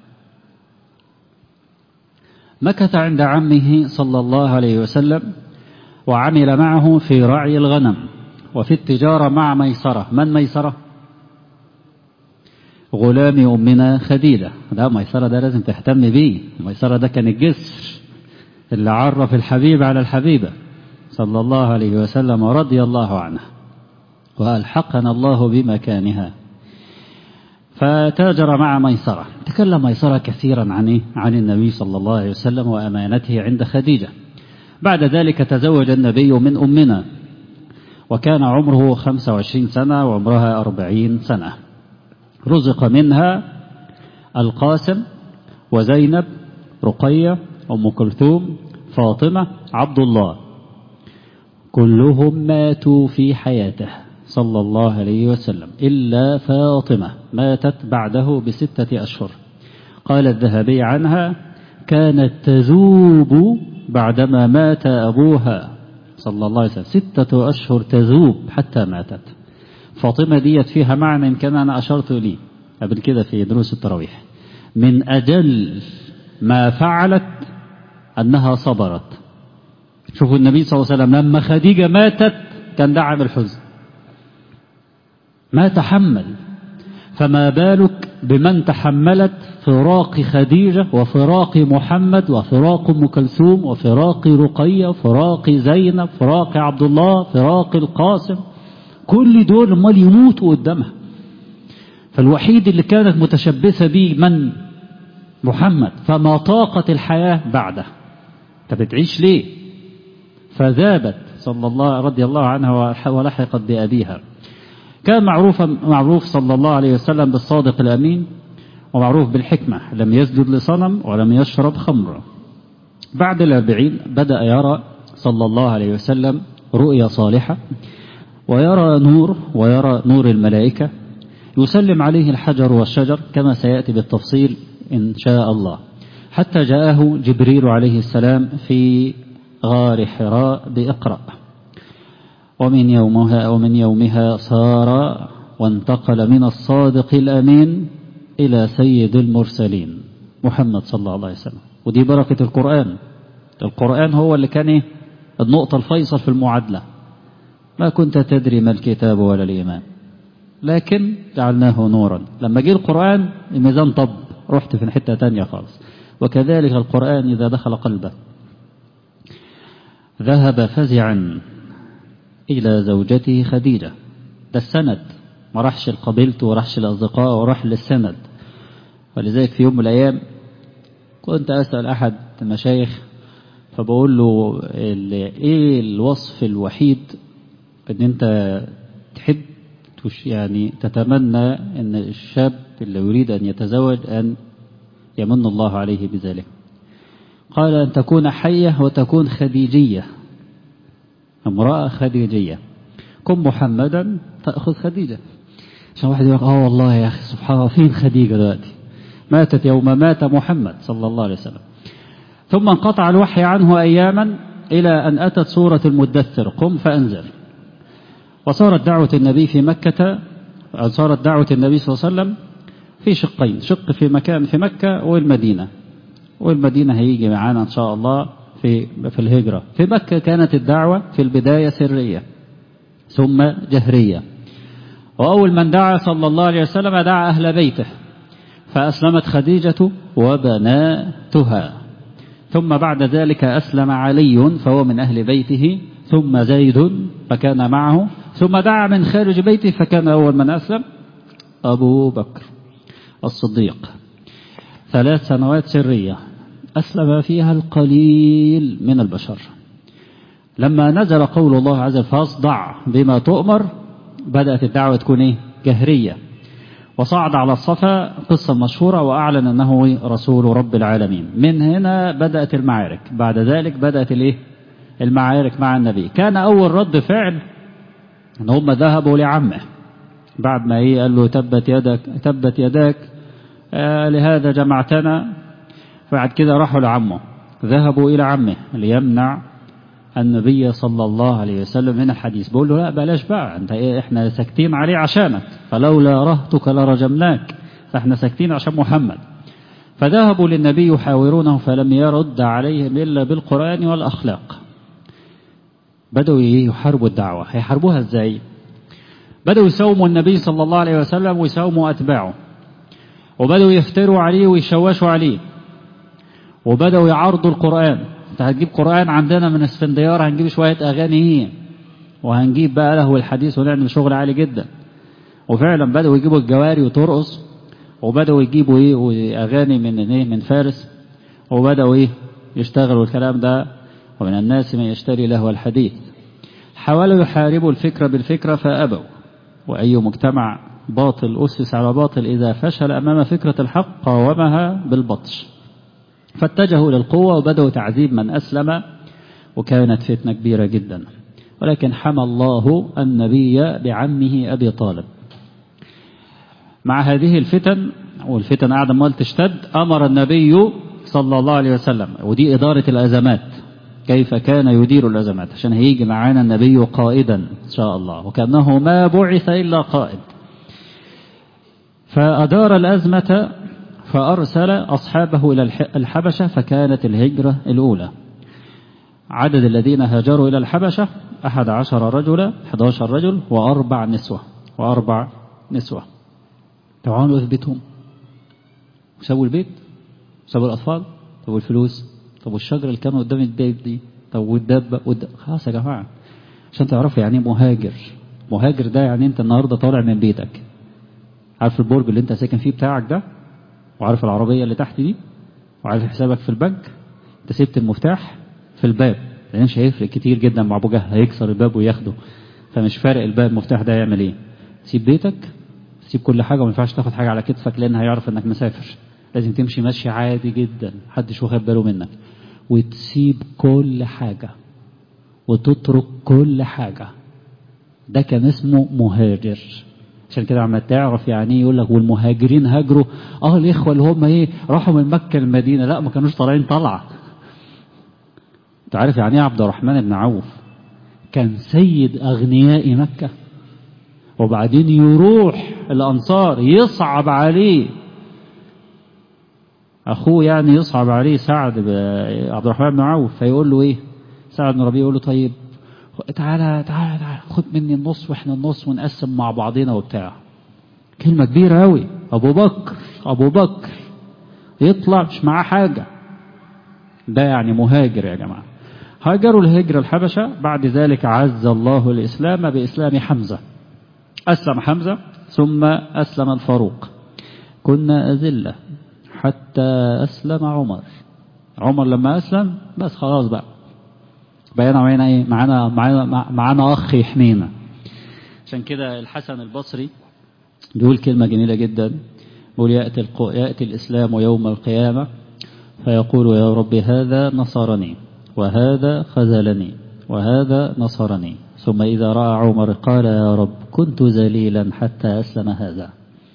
مكث عند عمه صلى الله عليه وسلم وعمل معه في رعي الغنم وفي التجارة مع ميسرة. من ميسرة؟ غلام أمنا خديجة. ده ميسرة ده لازم تهتم بيه. ميسرة ده كان الجسر اللي عرف الحبيب على الحبيبة صلى الله عليه وسلم ورضي الله عنه، وألحقنا الله بمكانها. فتاجر مع ميسرة. تكلم ميسرة كثيرا عن النبي صلى الله عليه وسلم وأمانته عند خديجة. بعد ذلك تزوج النبي من أمنا، وكان عمره 25 سنة وعمرها 40 سنة. رزق منها القاسم وزينب، رقية، أم كلثوم، فاطمة، عبد الله. كلهم ماتوا في حياته صلى الله عليه وسلم إلا فاطمة ماتت بعده ب6 أشهر. قال الذهبي عنها: كانت تذوب بعدما مات أبوها صلى الله عليه وسلم، 6 أشهر تذوب حتى ماتت. فاطمة ديت فيها معنى يمكن أنا أشرت لي قبل كده في دروس التراويح، من أجل ما فعلت أنها صبرت. شوفوا النبي صلى الله عليه وسلم لما خديجة ماتت كان دعم الحزن، ما تحمل، فما بالك بمن تحملت فراق خديجة وفراق محمد وفراق أم كلثوم وفراق رقية وفراق زينب فراق عبد الله فراق القاسم، كل دول امال يموتوا قدامها. فالوحيد اللي كانت متشبثة به من؟ محمد، فما طاقت الحياة بعده. انت بتعيش ليه؟ فذابت صلى الله رضي الله عنها ولحقت بأبيها. كان معروف صلى الله عليه وسلم بالصادق الأمين، ومعروف بالحكمة، لم يسجد لصنم ولم يشرب خمر. بعد 40 بدأ يرى صلى الله عليه وسلم رؤيا صالحة، ويرى نور الملائكة، يسلم عليه الحجر والشجر كما سيأتي بالتفصيل إن شاء الله، حتى جاءه جبريل عليه السلام في غار حراء بإقرأ: ومن يومها صار وانتقل من الصادق الأمين إلى سيد المرسلين محمد صلى الله عليه وسلم. ودي بركة القرآن هو اللي كان النقطة الفيصل في المعادلة. ما كنت تدري ما الكتاب ولا الإيمان لكن جعلناه نورا. لما جه القرآن الميزان طب، رحت في حتة تانية خالص. وكذلك القرآن إذا دخل قلبه ذهب فزعا إلى زوجته خديجة. ده السند، ما راحش لقبيلته ورحش لأصدقائه وراح للسند. ولذلك في يوم من الأيام كنت أسأل أحد المشايخ فبقول له إيه الوصف الوحيد أن أنت تحب يعني تتمنى أن الشاب اللي يريد أن يتزوج أن يمن الله عليه بذلك؟ قال: أن تكون حية وتكون خديجية، امرأة خديجية. كن محمدا تأخذ خديجة. عشان واحد يقول والله يا أخي سبحان الله فين خديجة دلوقتي؟ ماتت يوم مات محمد صلى الله عليه وسلم. ثم انقطع الوحي عنه أياما إلى أن أتت سورة المدثر: قم فأنذر. وصارت دعوة النبي في مكة، صارت دعوة النبي صلى الله عليه وسلم في شقين، شق في مكان في مكة والمدينة هيجي معانا إن شاء الله في الهجرة. في مكة كانت الدعوة في البداية سرية ثم جهرية. وأول من دعا صلى الله عليه وسلم دعا أهل بيته، فأسلمت خديجة وبناتها. ثم بعد ذلك أسلم علي فهو من أهل بيته، ثم زيد فكان معه، ثم دعا من خارج بيته فكان أول من أسلم أبو بكر الصديق. 3 سنوات سرية أسلم فيها القليل من البشر. لما نزل قول الله عز وجل: فاصدع بما تؤمر، بدأت الدعوة تكون جهرية. وصعد على الصفا، قصة مشهورة، وأعلن أنه رسول رب العالمين. من هنا بدأت المعارك. بعد ذلك بدأت المعارك مع النبي. كان أول رد فعل أن هم ذهبوا لعمه بعد ما قال له: تبت يداك لهذا جمعتنا. بعد كده راحوا لعمه، ذهبوا إلى عمه ليمنع النبي صلى الله عليه وسلم من الحديث. بقول له: لا بلاش بقى، انت احنا ساكتين عليه عشانك، فلولا رهتك لرجمناك، فاحنا ساكتين عشان محمد. فذهبوا للنبي يحاورونه فلم يرد عليهم إلا بالقرآن والأخلاق. بدأوا يحاربوا الدعوة. هيحاربوها ازاي؟ بدأوا يساوموا النبي صلى الله عليه وسلم ويساوموا أتباعه، وبدأوا يفتروا عليه ويشوشوا عليه، وبدأوا يعارضوا القرآن. انت هتجيب قرآن عندنا من اسفنديار، هنجيب شوية أغاني وهنجيب بقى له الحديث ونعمل شغل عالي جدا. وفعلا بدأوا يجيبوا الجواري وترقص، وبدأوا يجيبوا أغاني من فارس، وبدأوا يشتغلوا الكلام ده. ومن الناس من يشتري لهو الحديث. حاولوا يحاربوا الفكرة بالفكرة فأبوا. وأي مجتمع باطل أسس على باطل إذا فشل أمام فكرة الحق قاومها بالبطش. فاتجهوا للقوة وبدأوا تعذيب من أسلم، وكانت فتنة كبيرة جدا. ولكن حمى الله النبي بعمه أبي طالب. مع هذه الفتن، والفتن قاعدة ما تشتد، أمر النبي صلى الله عليه وسلم، ودي إدارة الأزمات، كيف كان يدير الأزمات، عشان هيجي معانا النبي قائدا إن شاء الله، وكأنه ما بعث إلا قائد. فأدار الأزمة فأرسل أصحابه إلى الحبشة، فكانت الهجرة الأولى. عدد الذين هاجروا إلى الحبشة 11 رجل وأربع نسوة. تعالوا في بيتهم، سووا البيت، سووا الأطفال، سووا الفلوس، طب والشجرة اللي كانوا قدام البيت دي، طب والدابة خلاص يا جماعة، عشان تعرفوا يعني مهاجر. مهاجر ده يعني انت النهاردة طالع من بيتك، عارف البرج اللي انت ساكن فيه بتاعك ده، وعارف العربية اللي تحت دي، وعارف حسابك في البنك، انت سبت المفتاح في الباب، لان مش هيفرق كتير جدا مع ابو جهل، هيكسر الباب وياخده، فمش فارق الباب المفتاح ده يعمل ايه. سيب بيتك، سيب كل حاجة، وما ينفعش تاخد حاجة على كتفك، لان هيعرف انك مسافر، لازم تمشي ماشي عادي جدا محدش واخد باله منك، وتسيب كل حاجة وتترك كل حاجة. ده كان اسمه مهاجر. عشان كده عم تعرف يعني يقول لك والمهاجرين هاجروا، الاخوه اللي هم ايه راحوا من مكة المدينة، لا ما كانوش طالعين طلعة. انت عارف يعني ايه عبد الرحمن بن عوف كان سيد اغنياء مكة، وبعدين يروح الانصار يصعب عليه اخوه، يعني يصعب عليه سعد عبد الرحمن بن عوف، فيقول له ايه سعد بن ربيع، يقول له طيب تعالى خد مني النص واحنا النص ونقسم مع بعضنا وبتاع. كلمة كبيرة قوي. ابو بكر يطلع مش معاه حاجة. ده يعني مهاجر يا جماعة. هاجروا الهجرة الحبشة. بعد ذلك عز الله الإسلام بإسلام حمزة. أسلم حمزة ثم أسلم الفاروق. كنا أذلة حتى أسلم عمر لما أسلم بس خلاص بقى بقينا ايه معانا أخ يحمينا. عشان كده الحسن البصري بيقول كلمة جميلة جدا، بيقول يأتي الإسلام يوم القيامة فيقول يا رب هذا نصرني وهذا خذلني وهذا نصرني، ثم إذا رأى عمر قال يا رب كنت ذليلا حتى أسلم هذا.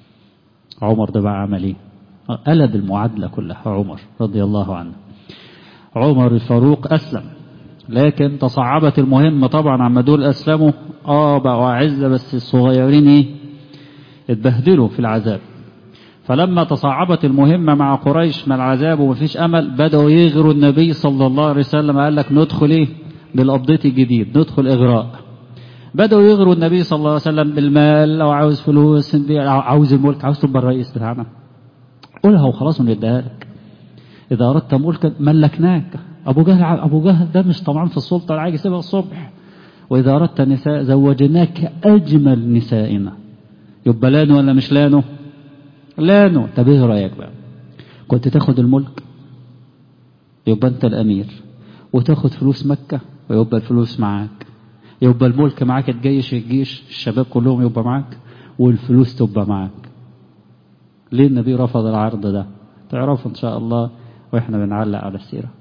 عمر ده بقى عمل ايه؟ قلب المعادلة كلها. عمر رضي الله عنه. عمر الفاروق أسلم، لكن تصعبت المهمة طبعا. عما دول أسلموا بقوا أعزة، بس الصغيرين ايه اتبهدلوا في العذاب. فلما تصعبت المهمة مع قريش من العذاب ومفيش أمل، بدأوا يغروا النبي صلى الله عليه وسلم. قال لك ندخل ايه بالأبديت الجديد، ندخل إغراء. بدأوا يغروا النبي صلى الله عليه وسلم بالمال، لو عاوز فلوس، عاوز الملك، عاوز تبقى الرئيس بتاعنا قولها وخلاص ونديها لك. إذا أردت ملكا ملكناك. أبو جهل ده مش طمعان في السلطة، عايز يسيبها الصبح. وإذا أردت نساء زوجناك أجمل نسائنا. يبقى لانه ولا مش لانه؟ لانه. طب ايه رأيك بقى؟ كنت تاخد الملك يبقى أنت الأمير، وتاخد فلوس مكة ويبقى الفلوس معاك، يبقى الملك معاك، الجيش الشباب كلهم يبقى معاك، والفلوس تبقى معاك. ليه النبي رفض العرض ده؟ تعرفوا إن شاء الله وإحنا بنعلق على السيرة.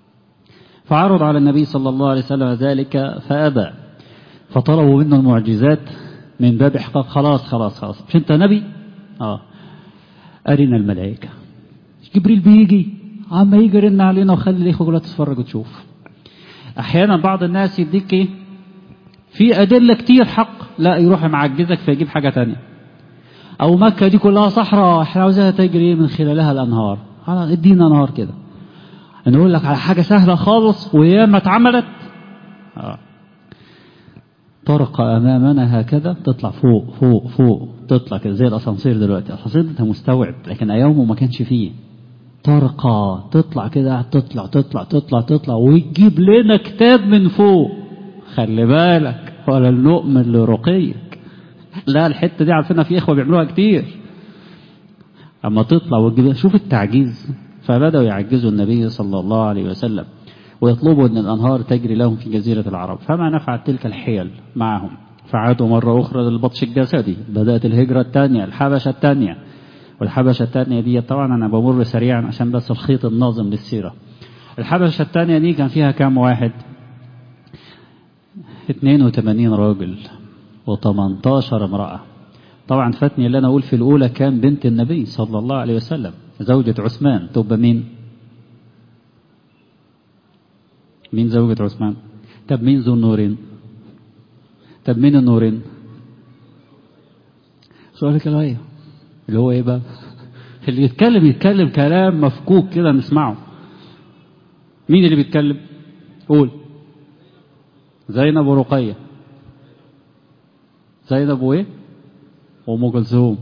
فعرض على النبي صلى الله عليه وسلم ذلك فأبى، فطلبوا منه المعجزات من باب إحقاق. خلاص مش أنت نبي؟ أرنا الملائكة. جبريل بيجي عم يجي يرن علينا، وخلي الإخوة كلها تتفرج وتشوف. أحيانا بعض الناس يديك إيه في أدلة كتير حق، لا يروح معجزك فيجيب حاجة تانية. أو مكة دي كلها صحراء احنا عاوزاها تجري من خلالها الأنهار، ادينا نهار كده. نقول لك على حاجة سهلة خالص وياما اتعملت. طرق أمامنا هكذا، تطلع فوق تطلع كده زي الأسانسير دلوقتي. الأسانسير أنت مستوعب، لكن أيامه ما كانش فيه. طرقة تطلع كده، تطلع ويجيب لنا كتاب من فوق. خلي بالك ولا نؤمن لرقيك. لا الحتة دي عارفينها، في إخوة بيعملوها كتير. أما تطلع وتجيب، شوف التعجيز. فبدأوا يعجزوا النبي صلى الله عليه وسلم، ويطلبوا أن الأنهار تجري لهم في جزيرة العرب. فما نفعت تلك الحيل معهم، فعادوا مرة أخرى للبطش الجسدي. بدأت الهجرة الثانية، الحبشة الثانية. والحبشة الثانية دي طبعا أنا بمر سريعا عشان بس الخيط الناظم للسيرة. الحبشة الثانية دي كان فيها كام واحد؟ 82 راجل و18 امرأة. طبعا فاتني اللي أنا أقول في الأولى كان بنت النبي صلى الله عليه وسلم زوجة عثمان، تبقى مين؟ مين زوجة عثمان؟ طب مين ذو النورين؟ طب مين النورين؟ سؤالك الغاية اللي هو ايه بقى؟ اللي يتكلم كلام مفكوك كده نسمعه. مين اللي بيتكلم؟ قول. زينب ورقية. زينب وايه؟ وام كلثوم.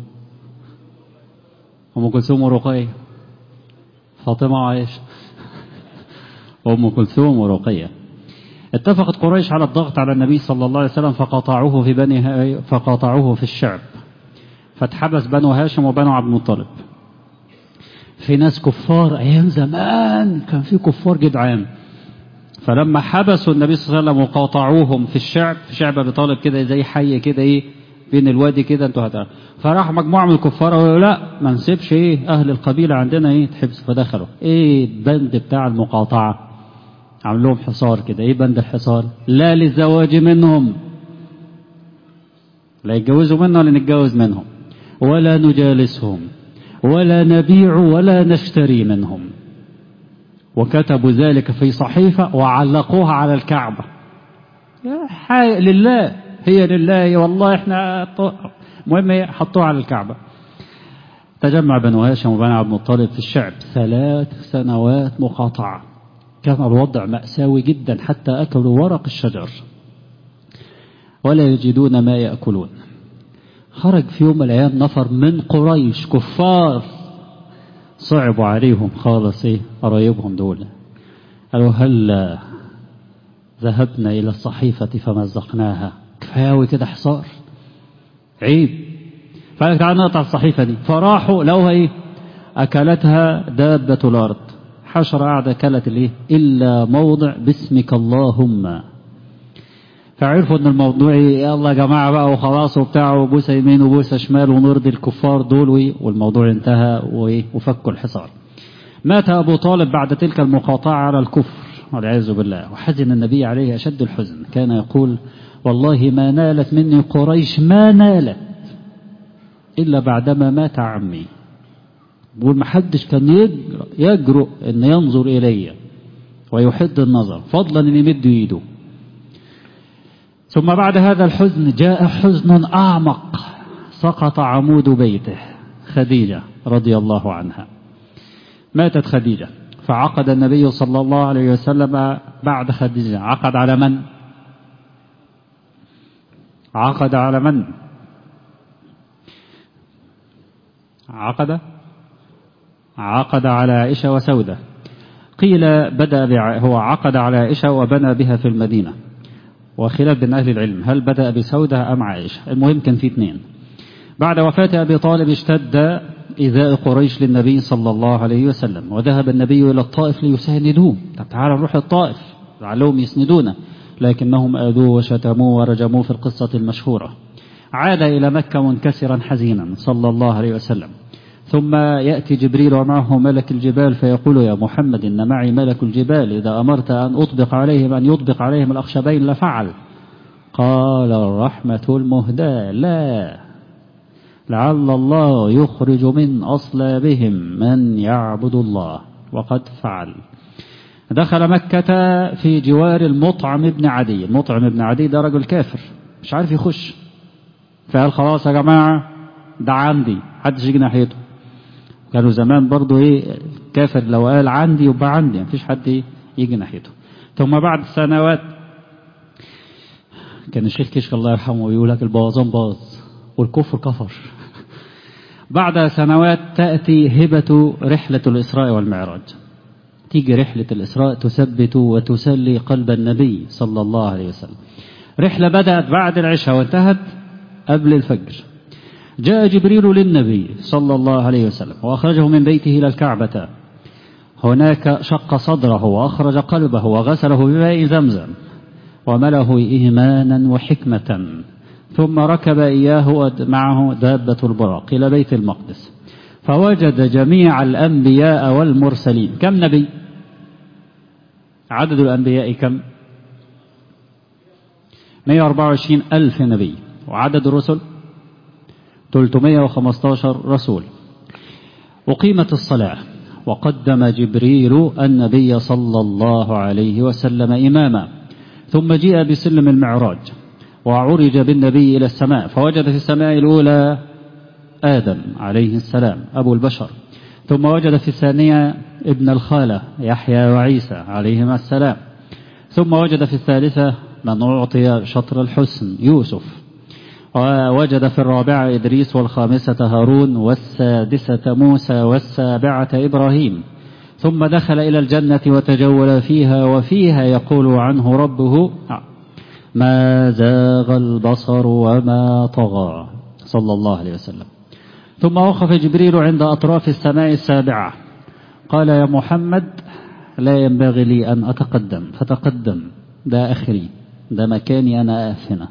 ام كلثوم ورقية. فاطمة وعائشة. ام كلثوم ورقية. اتفقت قريش على الضغط على النبي صلى الله عليه وسلم فقاطعوه في الشعب، فاتحبس بنو هاشم وبنو عبد المطلب. في ناس كفار ايام زمان، كان في كفار جدعان، فلما حبسوا النبي صلى الله عليه وسلم وقاطعوهم في الشعب، في شعب ابي طالب كده زي حي كده ايه بين الوادي كده، انتوا هتعرفوا، فراح مجموعه من الكفار وقالوا لا ما نسيبش ايه اهل القبيله عندنا ايه تحبس، فدخلوا ايه البند بتاع المقاطعه، عمل لهم حصار كده. ايه بند الحصار؟ لا للزواج منهم، لا يتجوزوا منا ولا نتجوز منهم، ولا نجالسهم ولا نبيع ولا نشتري منهم. وكتبوا ذلك في صحيفة وعلقوها على الكعبة. لله، هي لله والله احنا مهم حطوها على الكعبة. تجمع بنو هاشم وبنو عبد المطلب في الشعب 3 سنوات مقاطعة. كان الوضع مأساوي جدا حتى أكلوا ورق الشجر ولا يجدون ما يأكلون. خرج في يوم من الأيام نفر من قريش كفار، صعبوا عليهم خالص ايه قرايبهم دول، قالوا هل ذهبنا إلى الصحيفة فمزقناها؟ كفاوي كده حصار، عيب. فقالك تعالى نقطع الصحيفة دي، فراحوا لوها ايه أكلتها دابة الأرض، حشرة قاعدة أكلت الايه إلا موضع باسمك اللهم. فعرفوا ان الموضوع يلا يا جماعة بقى وخلاص وبتاع، وبوسة يمين وبوسة شمال ونرضي الكفار دول، والموضوع انتهى وفكوا الحصار. مات أبو طالب بعد تلك المقاطعة على الكفر والعياذ بالله، وحزن النبي عليه أشد الحزن، كان يقول والله ما نالت مني قريش ما نالت إلا بعدما مات عمي. بقول ما حدش كان يجرؤ أن ينظر إلي ويحد النظر، فضلا أن يمد يده. ثم بعد هذا الحزن جاء حزن أعمق، سقط عمود بيته خديجة رضي الله عنها. ماتت خديجة، فعقد النبي صلى الله عليه وسلم بعد خديجة عقد على من؟ عقد على من؟ عقد على عائشة وسودة. قيل هو عقد على عائشة وبنى بها في المدينة، وخلاف بين أهل العلم هل بدأ بسودة أم عائشة، المهم كان في 2. بعد وفاة أبي طالب اشتد إيذاء قريش للنبي صلى الله عليه وسلم، وذهب النبي إلى الطائف ليساندوه. طب تعالى نروح الطائف لعلهم يسندونه، لكنهم آذوه وشتموه ورجموه في القصة المشهورة. عاد إلى مكة منكسرا حزينا صلى الله عليه وسلم، ثم يأتي جبريل ومعه ملك الجبال فيقول يا محمد إن معي ملك الجبال، إذا أمرت أن يطبق عليهم الأخشبين لفعل. قال الرحمة المهداة لا، لعل الله يخرج من أصلابهم من يعبد الله، وقد فعل. دخل مكة في جوار المطعم بن عدي. المطعم بن عدي ده رجل كافر مش عارف يخش، فقال خلاص يا جماعة ده عندي، محدش يجي ناحيته. كانوا زمان برضو ايه كافر لو قال عندي يبقى عندي، مفيش حد يجي ناحيته. ثم بعد سنوات كان الشيخ كشك الله يرحمه يقول لك البوظان باظ والكفر كفر. بعد سنوات تأتي هبة رحلة الإسراء والمعراج. تيجي رحلة الإسراء تثبت وتسلي قلب النبي صلى الله عليه وسلم. رحلة بدأت بعد العشاء وانتهت قبل الفجر. جاء جبريل للنبي صلى الله عليه وسلم وأخرجه من بيته إلى الكعبة. هناك شق صدره وأخرج قلبه وغسله بماء زمزم ومله إيمانا وحكمة، ثم ركب إياه معه دابة البراق إلى بيت المقدس، فوجد جميع الأنبياء والمرسلين. كم نبي؟ عدد الأنبياء كم؟ 124 ألف نبي، وعدد الرسل 315 رسول. وقيمة الصلاة، وقدم جبريل النبي صلى الله عليه وسلم إماما، ثم جاء بسلم المعراج وعرج بالنبي إلى السماء، فوجد في السماء الأولى آدم عليه السلام أبو البشر، ثم وجد في الثانية ابن الخالة يحيى وعيسى عليهما السلام، ثم وجد في الثالثة من أعطي شطر الحسن يوسف، ووجد في الرابعة إدريس، والخامسة هارون، والسادسة موسى، والسابعة إبراهيم. ثم دخل إلى الجنة وتجول فيها، وفيها يقول عنه ربه ما زاغ البصر وما طغى صلى الله عليه وسلم. ثم وقف جبريل عند أطراف السماء السابعة، قال يا محمد لا ينبغي لي أن أتقدم، فتقدم، ده آخري، ده مكاني أنا هنا.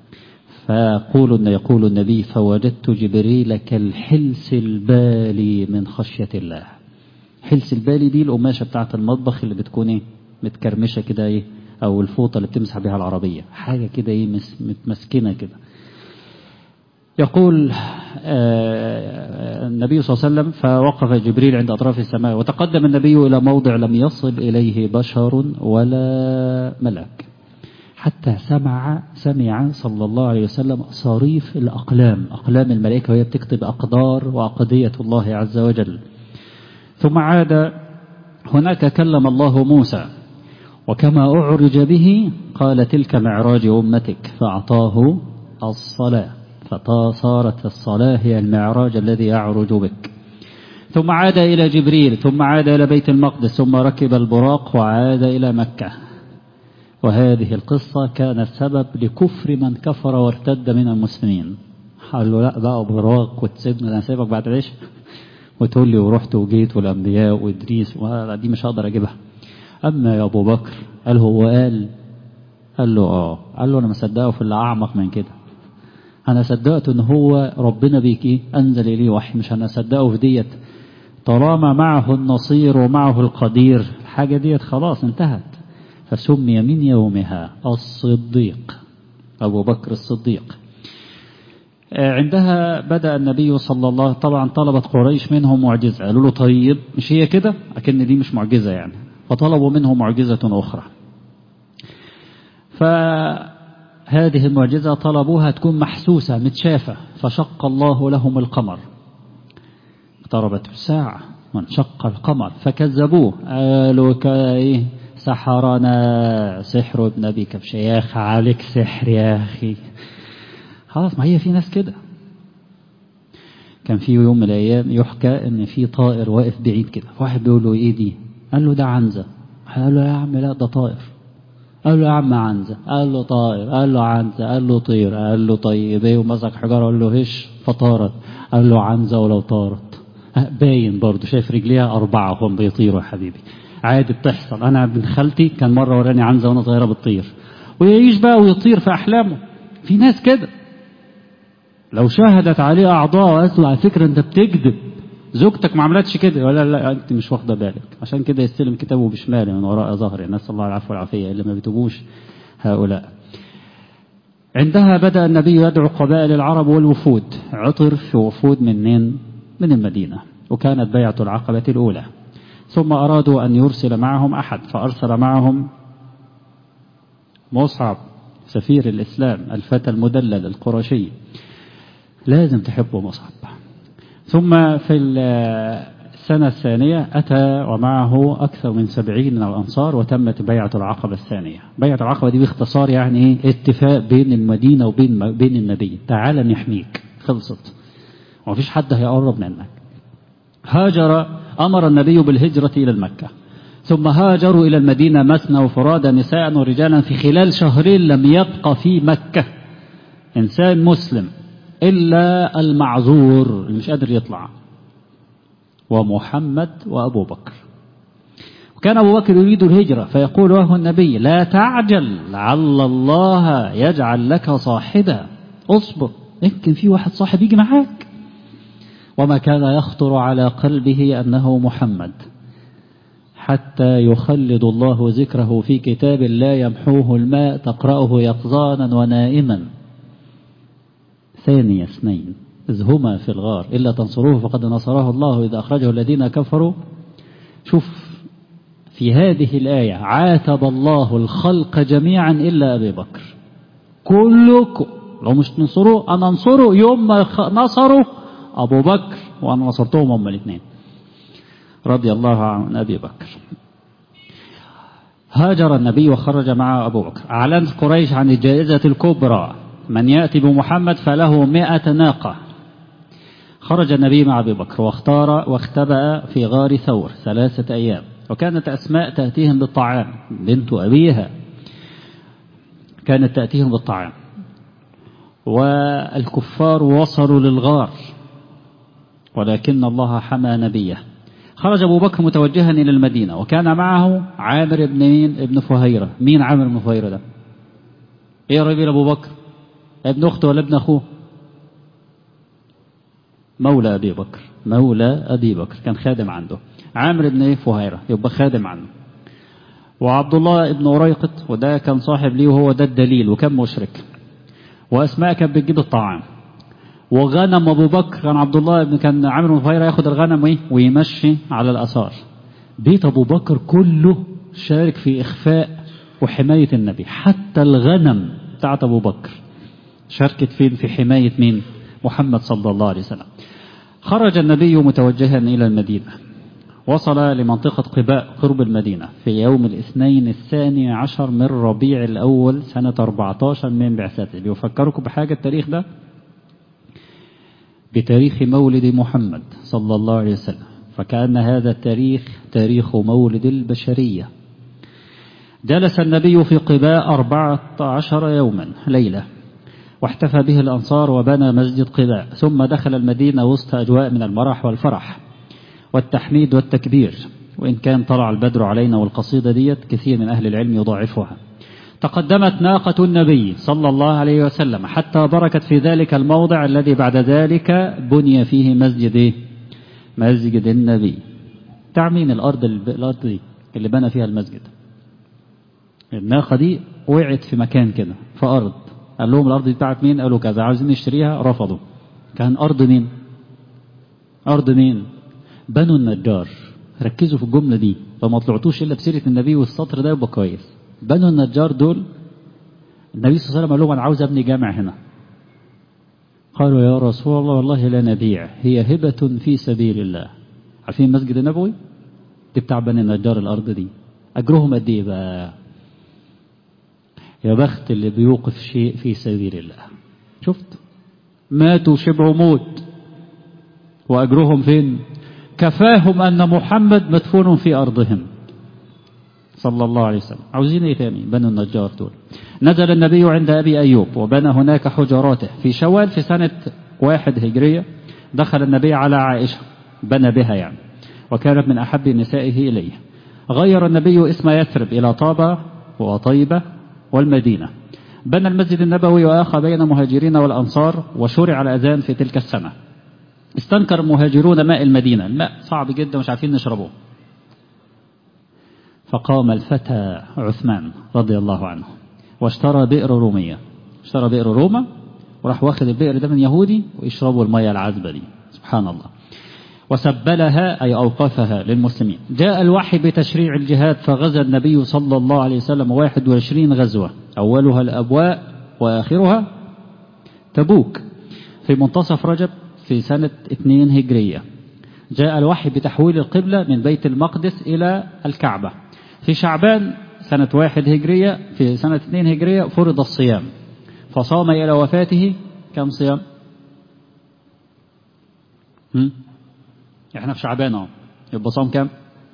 يقول النبي فوجدت جبريل كالحلس البالي من خشية الله. حلس البالي دي القماشة بتاعت المطبخ اللي بتكون ايه متكرمشة كده ايه، او الفوطة اللي بتمسح بها العربية، حاجة كده ايه متمسكنة كده. يقول النبي صلى الله عليه وسلم فوقف جبريل عند أطراف السماء، وتقدم النبي إلى موضع لم يصل إليه بشر ولا ملك، حتى سمع صلى الله عليه وسلم صريف الأقلام، أقلام الملائكة وهي بتكتب أقدار وأقضية الله عز وجل. ثم عاد، هناك كلم الله موسى، وكما أعرج به قال تلك معراج أمتك، فأعطاه الصلاة، فصارت الصلاة هي المعراج الذي أعرج بك. ثم عاد إلى جبريل، ثم عاد إلى بيت المقدس، ثم ركب البراق وعاد إلى مكة. وهذه القصة كانت سبب لكفر من كفر وارتد من المسلمين. قال له لا بقى براق وتسيبني، أنا سيبك بعد العشاء وتقول لي ورحت وجيت والأنبياء وإدريس، دي مش هقدر أجيبها. أما يا أبو بكر قال هو قال له قال له أنا مصدقه في اللي أعمق من كده، أنا صدقت إن هو ربنا بيك أنزل إليه وحي، مش أنا صدقه في ديت، طالما معه النصير ومعه القدير الحاجة ديت خلاص انتهت. فسمي من يومها الصديق، أبو بكر الصديق. عندها بدأ النبي صلى الله، طبعا طلبت قريش منه معجزة، قالوا له طيب مش هي كده، أكن دي مش معجزة يعني، فطلبوا منه معجزة أخرى. فهذه المعجزة طلبوها تكون محسوسة متشافة، فشق الله لهم القمر، اقتربت الساعة وانشق القمر، فكذبوه، قالوا سحرنا سحر ابن أبي كبش. يا أخي عليك سحر يا أخي، خلاص ما هي في ناس كده. كان في يوم من الأيام يحكى إن في طائر واقف بعيد كده، واحد بيقول له إيه دي؟ قال له ده عنزة. قال له يا عم لا ده طائر. قال له يا عم عنزة. قال له طائر. قال له عنزة. قال له طير. قال له طيب ايه، ومسك حجارة قال له هش فطارت. قال له عنزة ولو طارت باين برضه، شايف رجليها 4 هم بيطيروا يا حبيبي، عادي بتحصل. أنا ابن خالتي كان مرة وراني عنزة وأنا صغيرة بتطير، ويعيش بقى ويطير في أحلامه. في ناس كده لو شاهدت عليه أعضاء وقالت له على فكرة أنت بتكذب، زوجتك ما عملتش كده، ولا لا أنت مش واخدة بالك، عشان كده يستلم كتابه بشماله من وراء ظهره، نسأل الله العفو والعافية، اللي ما بيتوبوش هؤلاء. عندها بدأ النبي يدعو قبائل العرب والوفود، عطر في وفود من المدينة، وكانت بيعة العقبة الأولى. ثم أرادوا أن يرسل معهم أحد، فأرسل معهم مصعب سفير الإسلام الفتى المدلل القرشي، لازم تحبوا مصعب. ثم في السنة الثانية أتى ومعه أكثر من 70 من الأنصار، وتمت بيعة العقبة الثانية. بيعة العقبة دي باختصار يعني اتفاق بين المدينة وبين النبي، تعال نحميك، خلصت ومفيش حد هيقرب منك. أمر النبي بالهجرة إلى المكة، ثم هاجروا إلى المدينة مثنى وفرادى، نساء ورجالا. في خلال 2 شهر لم يبقى في مكة إنسان مسلم إلا المعذور اللي مش قادر يطلع، ومحمد وأبو بكر. وكان أبو بكر يريد الهجرة، فيقول له النبي لا تعجل، لعل الله يجعل لك صاحبا، اصبر يمكن في واحد صاحب يجي معاك. وما كان يخطر على قلبه أنه محمد. حتى يخلد الله ذكره في كتاب لا يمحوه الماء تقرأه يقظانا ونائما. ثاني اثنين إذ هما في الغار إلا تنصروه فقد نصره الله إذا أخرجه الذين كفروا. شوف في هذه الآية عاتب الله الخلق جميعا إلا أبي بكر. كلكم لو مش تنصروه أنا أنصره يوم ما نصروا أبو بكر وأنا نصرتهم هم الاثنين رضي الله عن أبي بكر. هاجر النبي وخرج مع أبو بكر. أعلنت قريش عن الجائزة الكبرى من يأتي بمحمد فله 100 ناقة. خرج النبي مع أبي بكر واختبأ في غار ثور 3 أيام. وكانت أسماء تأتيهم بالطعام بنت أبيها كانت تأتيهم بالطعام. والكفار وصلوا للغار ولكن الله حمى نبيه. خرج أبو بكر متوجها إلى المدينة وكان معه عامر ابن فهيرة. مين عامر بن فهيرة ده؟ إيه رجل أبو بكر؟ ابن أخته ولا ابن أخوه؟ مولى أبي بكر. مولى أبي بكر كان خادم عنده. عامر بن فهيرة يبقى خادم عنه. وعبد الله ابن أريقط وده كان صاحب ليه وهو ده الدليل وكان مشرك. وأسماء كانت بتجيب الطعام. وغنم أبو بكر كان عامر بن فهيرة ياخد الغنم ويمشي على الآثار. بيت أبو بكر كله شارك في إخفاء وحماية النبي. حتى الغنم بتاعت أبو بكر شاركت في حماية مين؟ محمد صلى الله عليه وسلم. خرج النبي متوجها إلى المدينة. وصل لمنطقة قباء قرب المدينة في يوم الاثنين 12 من ربيع الأول سنة 14 من بعثته. بيفكركم بحاجة التاريخ ده بتاريخ مولد محمد صلى الله عليه وسلم. فكأن هذا التاريخ تاريخ مولد البشرية. جلس النبي في قباء 14 يوما ليلة واحتفى به الأنصار وبنى مسجد قباء. ثم دخل المدينة وسط أجواء من المرح والفرح والتحميد والتكبير. وإن كان طلع البدر علينا والقصيدة ديت كثير من أهل العلم يضاعفها. تقدمت ناقة النبي صلى الله عليه وسلم حتى بركت في ذلك الموضع الذي بعد ذلك بني فيه مسجد النبي. تعمين الأرض دي اللي بنى فيها المسجد. الناقة دي وقعت في مكان كده في أرض. قال لهم الأرض دي بتاعت مين؟ قالوا كذا. عاوزين نشتريها رفضوا. كان أرض مين؟ بنو النجار. ركزوا في الجملة دي فما طلعتوش إلا بسيرة النبي والسطر ده يبقى كويس. بنو النجار دول النبي صلى الله عليه وسلم قال لهم أنا عاوز أبني جامع هنا. قالوا يا رسول الله والله لا نبيع هي هبة في سبيل الله. عارفين المسجد النبوي دي بتاع بني النجار الأرض دي أجرهم قد إيه بقى؟ يا بخت اللي بيوقف شيء في سبيل الله. شفت ماتوا شبعوا موت وأجرهم فين؟ كفاهم أن محمد مدفون في أرضهم صلى الله عليه وسلم. عاوزين ايه تاني؟ بنو النجار دول. نزل النبي عند أبي أيوب وبنى هناك حجراته. في شوال في سنة 1 هجرية دخل النبي على عائشة بنى بها وكانت من أحب نسائه إليه. غير النبي اسم يثرب إلى طابة وطيبة والمدينة. بنى المسجد النبوي وآخى بين المهاجرين والأنصار وشرع الأذان في تلك السنة. استنكر المهاجرون ماء المدينة. الماء صعب جدا مش عارفين نشربوه. فقام الفتى عثمان رضي الله عنه واشترى بئر رومية. اشترى بئر روما وراح واخد البئر ده من يهودي ويشربوا المياه العذبة دي. سبحان الله. وسبلها أي أوقفها للمسلمين. جاء الوحي بتشريع الجهاد فغزا النبي صلى الله عليه وسلم 21 غزوة أولها الأبواء وآخرها تبوك في منتصف رجب في سنة 2 هجرية. جاء الوحي بتحويل القبلة من بيت المقدس إلى الكعبة. في شعبان سنة 1 هجرية في سنة 2 هجرية فرض الصيام فصام إلى وفاته. كم صيام؟ احنا في شعبان اهو يبقى صام كم؟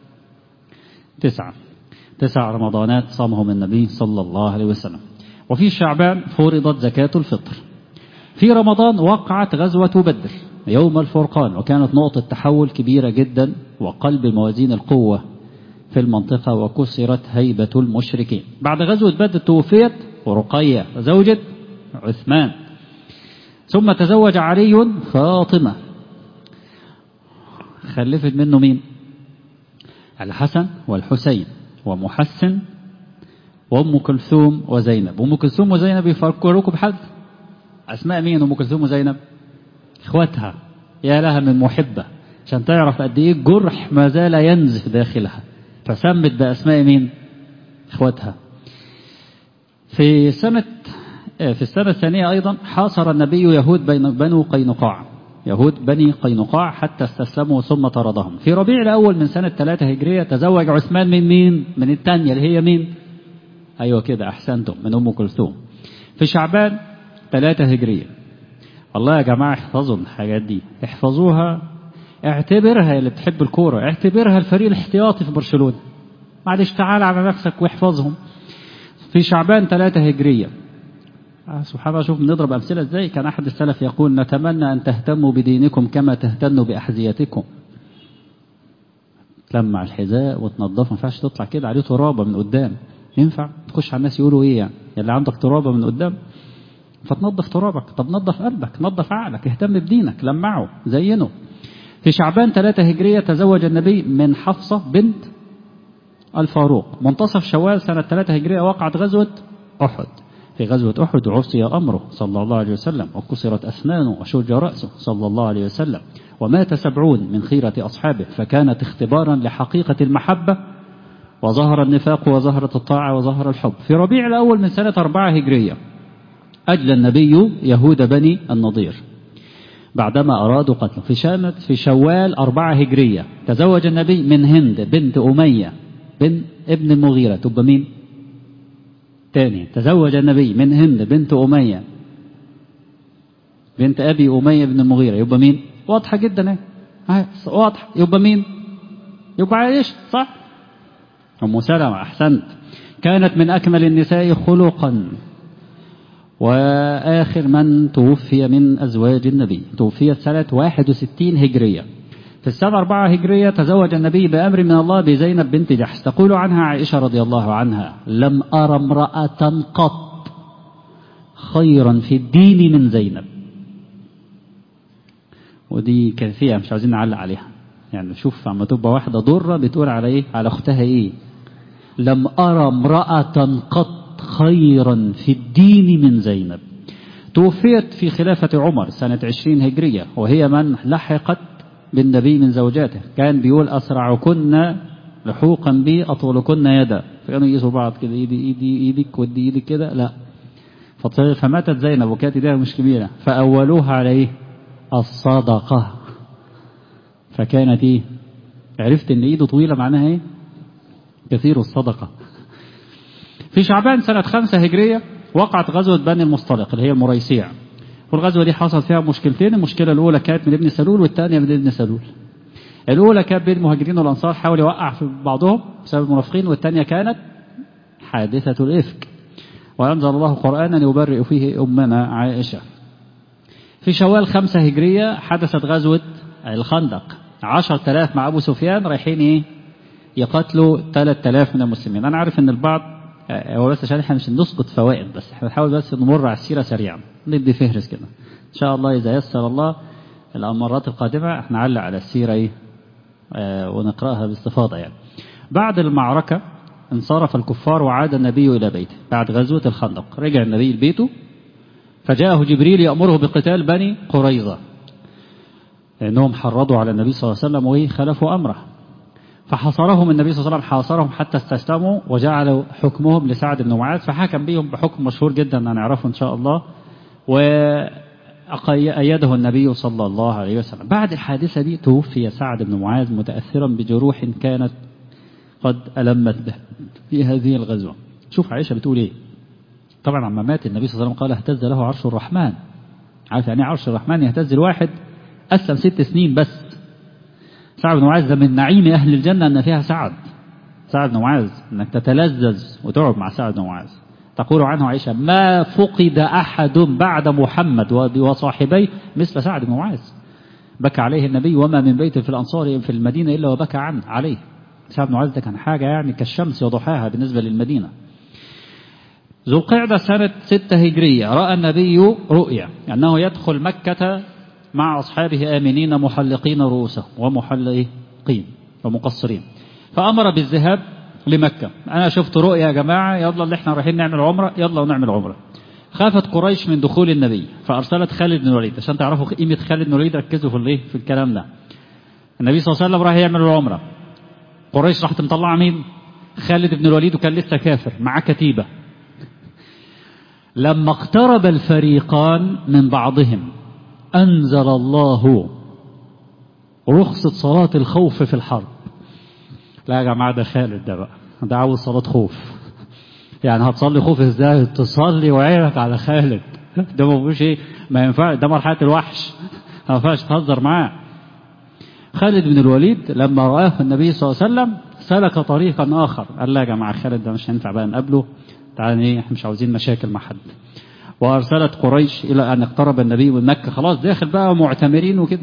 9 رمضانات صامهم النبي صلى الله عليه وسلم. وفي شعبان فرضت زكاة الفطر. في رمضان وقعت غزوة بدر يوم الفرقان وكانت نقطة تحول كبيرة جدا وقلب موازين القوة في المنطقة وكسرت هيبة المشركين. بعد غزوة بدر توفيت رقية زوجة عثمان. ثم تزوج علي فاطمة خلفت منه مين؟ الحسن والحسين ومحسن وأم كلثوم وزينب. أم كلثوم وزينب يفكروكم بحد أسماء مين؟ أم كلثوم وزينب إخواتها، يا لها من محبة، عشان تعرف قد إيه الجرح ما زال ينزف داخلها، فسمت بأسماء مين؟ إخواتها. في السنة الثانية أيضا حاصر النبي يهود بنو قينقاع، يهود بني قينقاع حتى استسلموا ثم طردهم. في ربيع الأول من سنة 3 هجرية تزوج عثمان من مين؟ من الثانية اللي هي مين؟ أيوة كده أحسنتم، من أم كلثوم. في شعبان 3 هجرية. والله يا جماعة احفظوا الحاجات دي، احفظوها، اعتبرها اللي بتحب الكورة، اعتبرها الفريق الاحتياطي في برشلونة، معلش تعال على نفسك واحفظهم. في شعبان 3 هجرية. سبحان الله، شوف بنضرب أمثلة ازاي. كان أحد السلف يقول: نتمنى أن تهتموا بدينكم كما تهتموا بأحذيتكم. تلمع الحذاء وتنظفه، ما ينفعش تطلع كده عليه ترابة من قدام، ينفع تخش على الناس يقولوا ايه يعني اللي عندك ترابة من قدام؟ فتنظف ترابك. طب نظف قلبك، نظف عقلك، اهتم بدينك، لمعه زينه. في شعبان 3 هجرية تزوج النبي من حفصة بنت الفاروق. منتصف شوال سنة 3 هجرية وقعت غزوة أحد. في غزوة أحد عصي أمره صلى الله عليه وسلم، وكسرت أسنانه وشج رأسه صلى الله عليه وسلم، ومات 70 من خيرة أصحابه، فكانت اختبارا لحقيقة المحبة، وظهر النفاق وظهرت الطاعة وظهر الحب. في ربيع الأول من سنة 4 هجرية أجلى النبي يهود بني النضير بعدما أرادوا قتله. في شوال 4 هجرية تزوج النبي من هند بنت أمية بن ابن المغيرة. تبقى مين تاني؟ تزوج النبي من هند بنت أمية بنت أبي أمية بن المغيرة، يبقى مين؟ واضحة جدا اهي، واضح. يبقى مين؟ يبقى عائشة، صح؟ أم سلمة، أحسنت. كانت من أكمل النساء خلقا، وآخر من توفي من أزواج النبي، توفيت سنة 61 هجرية. في السنة 4 هجرية تزوج النبي بأمر من الله بزينب بنت جحش. تقول عنها عائشة رضي الله عنها: لم أرى امرأة قط خيرا في الدين من زينب. ودي كافية، مش عايزين نعلق عليها يعني. شوف عما تبقى واحدة ضرة بتقول على ايه؟ على اختها ايه؟ لم أرى امرأة قط خيرا في الدين من زينب. توفيت في خلافة عمر سنة 20 هجرية، وهي من لحقت بالنبي من زوجاته. كان بيقول: أسرعكن لحوقا بي أطولكن يدا. فكانوا يقيسوا بعض كده، ايدك ودي ايدك كده، لا. فماتت زينب وكانت ايديها مش كبيرة، فأولوها على ايه؟ الصدقة. فكانت ايه؟ عرفت ان ايده طويلة معناها ايه؟ كثير الصدقة. في شعبان سنة 5 هجرية وقعت غزوة بني المصطلق اللي هي المريسيع. والغزوة دي حصل فيها مشكلتين. المشكلة الأولى كانت من ابن سلول، والثانية من ابن سلول. الأولى كانت بين المهاجرين والأنصار، حاول يوقع في بعضهم بسبب المنافقين، والثانية كانت حادثة الإفك، وأنزل الله قرآنا يبرئ فيه أمنا عائشة. في شوال 5 هجرية حدثت غزوة الخندق. 10,000 مع أبو سفيان رايحين إيه؟ يقتلوا 3,000 من المسلمين. أنا عارف إن البعض هو بس عشان احنا مش نسقط فوائد، بس احنا نحاول بس نمر على السيرة سريعا، ندي فهرس كده إن شاء الله. إذا يسر الله المرات القادمة احنا نعلق على السيرة إيه ونقرأها باستفاضة يعني. بعد المعركة انصرف الكفار وعاد النبي إلى بيته بعد غزوة الخندق. رجع النبي لبيته، فجاءه جبريل يأمره بقتال بني قريظة لأنهم حرضوا على النبي صلى الله عليه وسلم وخلفوا أمره. فحاصرهم النبي صلى الله عليه وسلم، حاصرهم حتى استسلموا، وجعلوا حكمهم لسعد بن معاذ، فحكم بهم بحكم مشهور جدا هنعرفه إن شاء الله، وأيده النبي صلى الله عليه وسلم. بعد الحادثة دي توفي سعد بن معاذ متأثرا بجروح كانت قد ألمت به في هذه الغزوة. شوف عائشة بتقول إيه. طبعا عما مات النبي صلى الله عليه وسلم قال: اهتز له عرش الرحمن. عارف يعني عرش الرحمن يهتز الواحد أسلم 6 سنين بس. سعد بن معاذ ده من نعيم أهل الجنة أن فيها سعد بن معاذ، أنك تتلذذ وتقعد مع سعد بن معاذ. تقول عنه عائشة: ما فقد أحد بعد محمد وصاحبيه مثل سعد بن معاذ. بكى عليه النبي وما من بيت في الأنصار في المدينة إلا وبكى عليه. سعد بن معاذ ده كان حاجة يعني كالشمس وضحاها بالنسبة للمدينة. ذو القعدة سنة 6 هجرية رأى النبي رؤيا أنه يدخل مكة مع أصحابه آمنين محلقين رؤوسهم ومحلقين ومقصرين. فأمر بالذهاب لمكة. أنا شفت رؤيا يا جماعة، يلا اللي احنا رايحين نعمل عمرة، يلا ونعمل عمرة. خافت قريش من دخول النبي فأرسلت خالد بن الوليد. عشان تعرفوا قيمة خالد بن الوليد ركزوا في الكلام ده. النبي صلى الله عليه وسلم راح يعمل العمرة، قريش راحت مطلعة مين؟ خالد بن الوليد، وكان لسه كافر معاه كتيبة. لما اقترب الفريقان من بعضهم أنزل الله رخصة صلاة الخوف في الحرب. لا يا جماعة، ده خالد ده بقى، ده عاوز صلاة خوف. يعني هتصلي خوف ازاي؟ تصلي وعينك على خالد. ده ما فيش ايه، ما ينفع، ده مرحلة الوحش، ما ينفعش تهزر معاه. خالد بن الوليد لما رآه النبي صلى الله عليه وسلم سلك طريقا آخر. قال لا يا جماعة، خالد ده مش هينفع بقى نقابله، تعالى ايه، احنا مش عاوزين مشاكل مع حد. وأرسلت قريش إلى أن اقترب النبي من مكة، خلاص داخل بقى معتمرين وكده.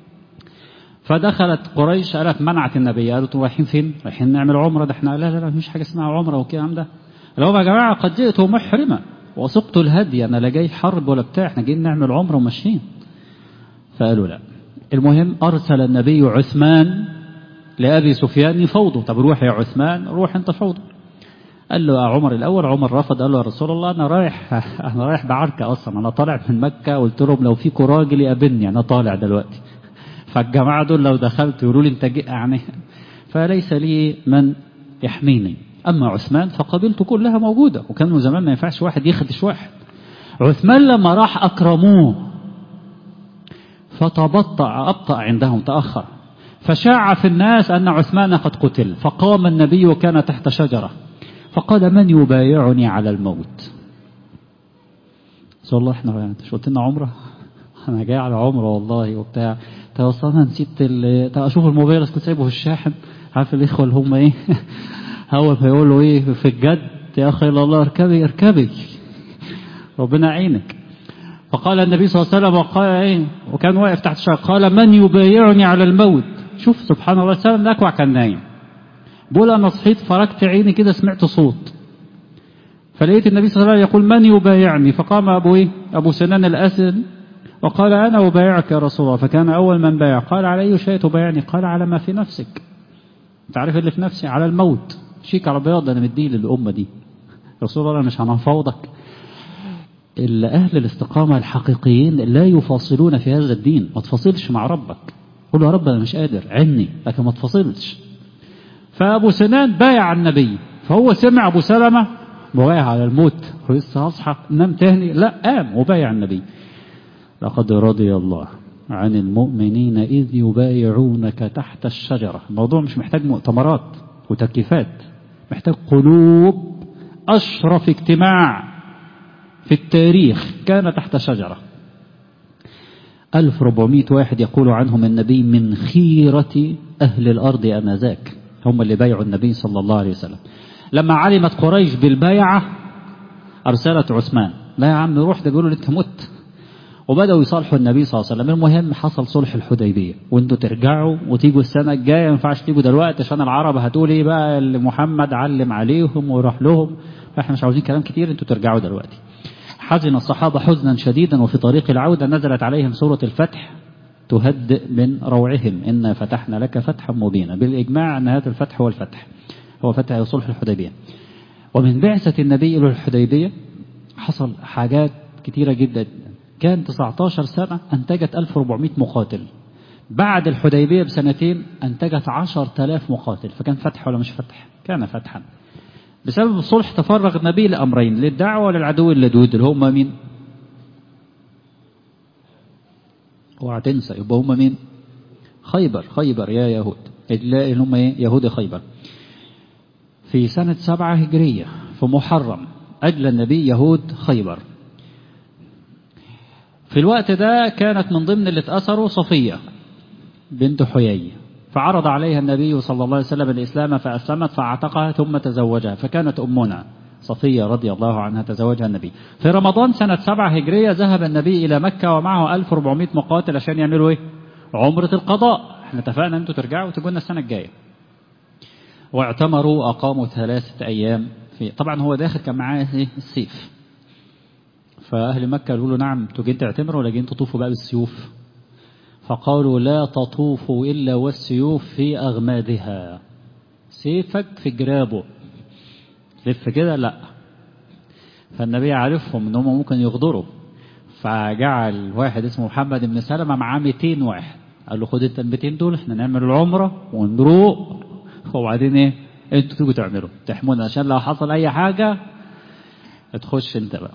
فدخلت قريش قالت منعت النبي، قالت رايحين فين؟ رايحين نعمل عمرة. ده احنا لا لا لا، مفيش حاجة اسمها عمرة والكلام ده. لو يا جماعة قد جئت محرمة وسقت الهدي، أنا لا جاي حرب ولا بتاع، احنا جايين نعمل عمرة وماشيين. فقالوا لا. المهم أرسل النبي عثمان لأبي سفيان يفوضه. طب روح يا عثمان، روح انت فوضه. قال له يا عمر الأول. عمر رفض، قال له يا رسول الله أنا رايح بعركة أصلا، أنا طالع من مكة، قلت لهم لو فيكم راجل يقابلني، أنا طالع دلوقتي. فالجماعة دول لو دخلت يقولوا لي انت يعني، فليس لي من يحميني. أما عثمان فقبيلته كلها موجودة، وكانوا زمان ما ينفعش واحد يخدش واحد. عثمان لما راح أكرموه، أبطأ عندهم، تأخر. فشاع في الناس أن عثمان قد قتل. فقام النبي وكان تحت شجرة فقال من يبايعني على الموت؟ سؤال الله، احنا مش قلت لنا عمرة؟ انا جاي على عمرة والله وبتاع. توصلنا نسيت اشوف الموبايل، كنت سايبه في الشاحن. عارف الاخوه اللي هم ايه هو بيقولوا ايه في الجد، يا اخي الله اركبي اركبي ربنا يعينك. فقال النبي صلى الله عليه وسلم، وقال ايه، وكان واقف تحت الشجره، قال من يبايعني على الموت؟ شوف سبحان الله، سلم الاكوع كان نايم، بقول انا صحيت فركت عيني كده سمعت صوت، فلقيت النبي صلى الله عليه وسلم يقول من يبايعني؟ فقام ابو سنان الاسد وقال أنا أبايعك يا رسول الله. فكان أول من بايع. قال على أي شيء تبايعني؟ قال على ما في نفسك. أنت عارف اللي في نفسي؟ على الموت. شيك على بياض أنا مديه للأمة دي. رسول الله مش هنفوضك. أهل الاستقامة الحقيقيين لا يفاصلون في هذا الدين. ما تفاصلش مع ربك، قل يا رب أنا مش قادر عني، لكن ما تفاصلش. فأبو سنان بايع النبي، فهو سمع أبو سلمة بايع على الموت، لسه هصحى نام تاني؟ لا، قام وبايع النبي. لقد رضي الله عن المؤمنين إذ يبايعونك تحت الشجرة. الموضوع مش محتاج مؤتمرات وتكييفات، محتاج قلوب. أشرف اجتماع في التاريخ كان تحت شجرة. 1400 واحد يقول عنهم النبي من خيرة أهل الأرض أنذاك، هم اللي بايعوا النبي صلى الله عليه وسلم. لما علمت قريش بالبيعة أرسلت عثمان، لا يا عم روح، ده بيقولوا أنت مت. وبدأوا يصالحوا النبي صلى الله عليه وسلم. المهم حصل صلح الحديبية، وانتوا ترجعوا وتيجوا السنة الجاية، ما ينفعش تيجوا دلوقتي عشان العرب هتقول ايه بقى اللي محمد علم عليهم وراح لهم، فاحنا مش عاوزين كلام كتير، انتوا ترجعوا دلوقتي. حزن الصحابة حزنا شديدا، وفي طريق العودة نزلت عليهم سورة الفتح تهدئ من روعهم، إنا فتحنا لك فتحا مبينا. بالإجماع أن هذا الفتح هو الفتح، هو فتح صلح الحديبية. ومن بعثة النبي إلى الحديبية حصل حاجات كتيرة جدا. كان 19 سنة أنتجت 1400 مقاتل. بعد الحديبية بسنتين أنتجت 10,000 مقاتل. فكان فتح ولا مش فتح؟ كان فتحا. بسبب الصلح تفرغ النبي لأمرين، للدعوة وللعدو اللدود اللي هم مين؟ اوعى تنسى، يبقى هم مين؟ خيبر يا يهود، اللي هم يهود خيبر. في سنة 7 هجرية في محرم أجل النبي يهود خيبر. في الوقت ده كانت من ضمن اللي اتأثروا صفية بنت حيي، فعرض عليها النبي صلى الله عليه وسلم الإسلام فأسلمت فاعتقها ثم تزوجها، فكانت أمنا صفية رضي الله عنها تزوجها النبي. في رمضان سنة 7 هجرية ذهب النبي إلى مكة ومعه 1400 مقاتل عشان يعملوا عمرة القضاء. احنا اتفقنا انتوا ترجعوا وتجوا لنا السنة الجاية. واعتمروا، أقاموا 3 أيام طبعا هو داخل كان معاه السيف. فأهل مكة قالوا له نعم انتوا جايين تعتمروا ولا جايين تطوفوا بقى بالسيوف؟ فقالوا لا تطوفوا إلا والسيوف في أغمادها. سيفك في جرابه، لف كده لا. فالنبي عارفهم ان هم ممكن يغدروا، فجعل واحد اسمه محمد بن سلمة معاه 200 واحد، قال له خد انت ال 200 دول، احنا نعمل العمرة ونروق، وبعدين ايه انتوا تيجوا تعملوا تحمونا عشان لو حصل اي حاجة تخش انت بقى.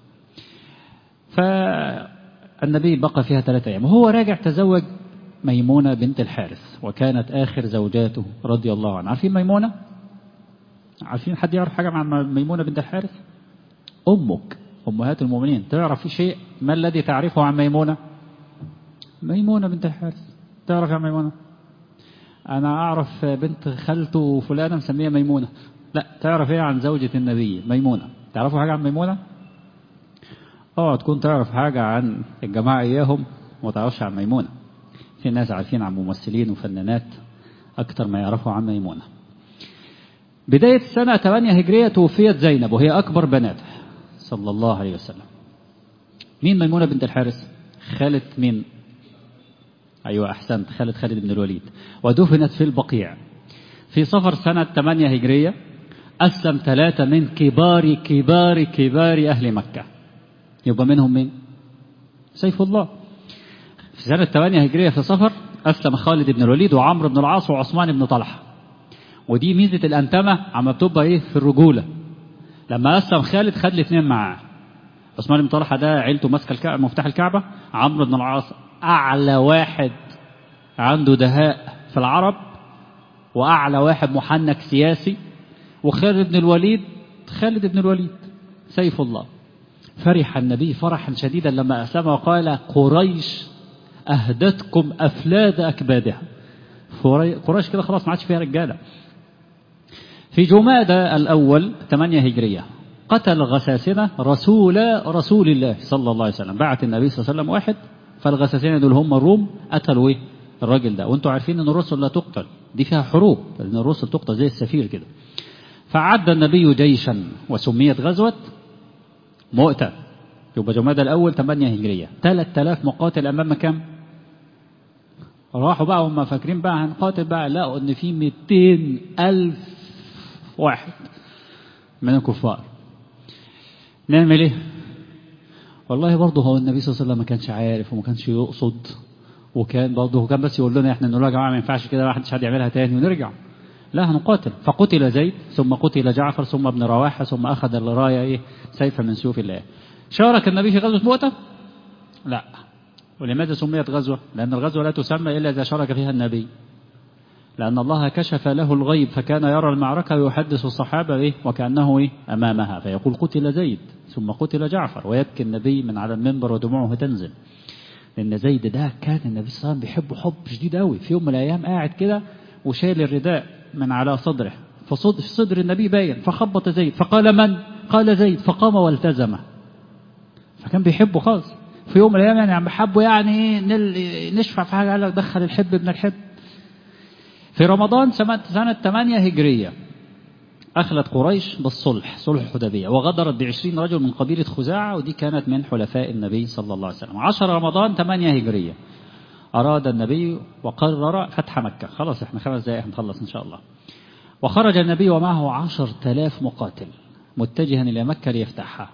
فالنبي بقى فيها 3 أيام، وهو راجع تزوج ميمونة بنت الحارث، وكانت آخر زوجاته رضي الله عنها. عارفين ميمونة؟ عارفين حد يعرف حاجة عن ميمونة بنت الحارث؟ أمك، أمهات المؤمنين، تعرف في شيء؟ ما الذي تعرفه عن ميمونة؟ ميمونة بنت الحارث، تعرف عن ميمونة؟ أنا أعرف بنت خالته فلانة مسمية ميمونة. لا، تعرف إيه عن زوجة النبي ميمونة؟ تعرفوا حاجة عن ميمونة؟ تكون تعرف حاجة عن الجماعة إياهم وما تعرفش عن ميمونة. في ناس عارفين عن ممثلين وفنانات أكتر ما يعرفوا عن ميمونة. بداية سنة 8 هجرية توفيت زينب وهي أكبر بناته صلى الله عليه وسلم. مين ميمونة بنت الحارث؟ خالة مين؟ أيوة أحسنت، خالد بن الوليد. ودفنت في البقيع في صفر سنة 8 هجرية. أسلم 3 من كبار كبار كبار أهل مكة، يبقى منهم مين؟ سيف الله. في سنة 8 هجرية في صفر أسلم خالد بن الوليد وعمرو بن العاص وعثمان بن طلحة. ودي ميزة الأنتمة عم بتبقى إيه في الرجولة. لما أسلم خالد خد الاثنين معاه. عثمان بن طلحة ده عيلته ماسكة مفتاح الكعبة. عمرو بن العاص أعلى واحد عنده دهاء في العرب، وأعلى واحد محنك سياسي. وخالد بن الوليد سيف الله. فرح النبي فرحا شديدا لما أسلم وقال قريش أهدتكم أفلاد أكبادها. قريش كده خلاص ما عادش فيها رجالة. في جمادى الأول 8 هجرية قتل غساسنة رسول الله صلى الله عليه وسلم. بعت النبي صلى الله عليه وسلم واحد، فالغساسنة دول هم الروم قتلوا ايه الراجل ده. وانتوا عارفين ان الرسل لا تقتل، دي فيها حروب، لان الرسل تقتل زي السفير كده. فعد النبي جيشا وسميت غزوة مؤتة. يبقى جمادى الأول 8 هجرية 3000 مقاتل أمام كم؟ راحوا بقى هم فاكرين بقى هنقاتل بقى، لقوا ان في 200,000 واحد من الكفار. نعمل ايه؟ والله برضه هو النبي صلى الله عليه وسلم ما كانش عارف وما كانش يقصد، وكان برضه هو كان بس يقول لنا احنا نقول يا جماعه ما ينفعش كده، ما حدش يعملها تاني ونرجع. لا، هنقاتل. فقتل زيد ثم قتل جعفر ثم ابن رواحه ثم اخذ الرايه ايه سيفا من سيوف الله. شارك النبي في غزوه مؤتة؟ لا. ولماذا سميت غزوه؟ لان الغزوه لا تسمى الا اذا شارك فيها النبي، لأن الله كشف له الغيب فكان يرى المعركة ويحدث الصحابة إيه وكأنه إيه أمامها، فيقول قتل زيد ثم قتل جعفر، ويبكي النبي من على المنبر ودموعه تنزل. لأن زيد ده كان النبي صلى الله عليه وسلم بيحبه حب شديد قوي. في يوم من الأيام قاعد كده وشايل الرداء من على صدره، في صدر النبي باين، فخبط زيد فقال من؟ قال زيد، فقام والتزمه. فكان بيحبه خالص. في يوم من الأيام يعني عم حبه يعني نشفع في حاجة، قال لك دخل الحب ابن الحب. في رمضان سنة 8 هجرية أخلت قريش بالصلح، صلح الحديبية، وغدرت ب20 رجل من قبيلة خزاعة، ودي كانت من حلفاء النبي صلى الله عليه وسلم. 10 رمضان 8 هجرية أراد النبي وقرر فتح مكة. خلاص احنا 5 دقائق هنخلص إن شاء الله. وخرج النبي ومعه 10,000 مقاتل متجها إلى مكة ليفتحها.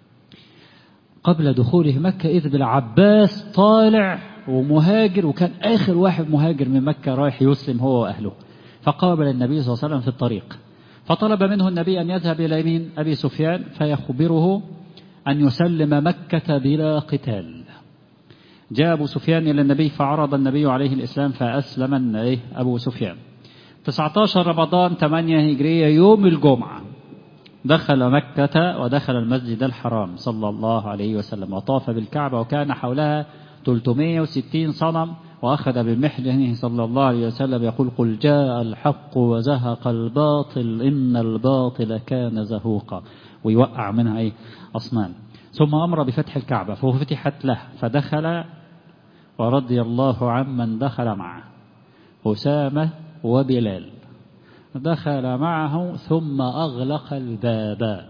قبل دخوله مكة إذ بالعباس طالع ومهاجر، وكان آخر واحد مهاجر من مكة رايح يسلم هو وأهله. فقابل النبي صلى الله عليه وسلم في الطريق، فطلب منه النبي أن يذهب إلى يمين أبي سفيان فيخبره أن يسلم مكة بلا قتال. جاء أبو سفيان إلى النبي فعرض النبي عليه الإسلام فأسلم أبو سفيان. 19 رمضان 8 هجرية يوم الجمعة دخل مكة ودخل المسجد الحرام صلى الله عليه وسلم وطاف بالكعبة، وكان حولها 360 صنم، وأخذ بمحجنه صلى الله عليه وسلم يقول قل جاء الحق وزهق الباطل إن الباطل كان زهوقا، ويوقع منها أصنام. ثم أمر بفتح الكعبة ففتحت له فدخل، ورضي الله عمن دخل معه أسامة وبلال، دخل معه ثم أغلق الباب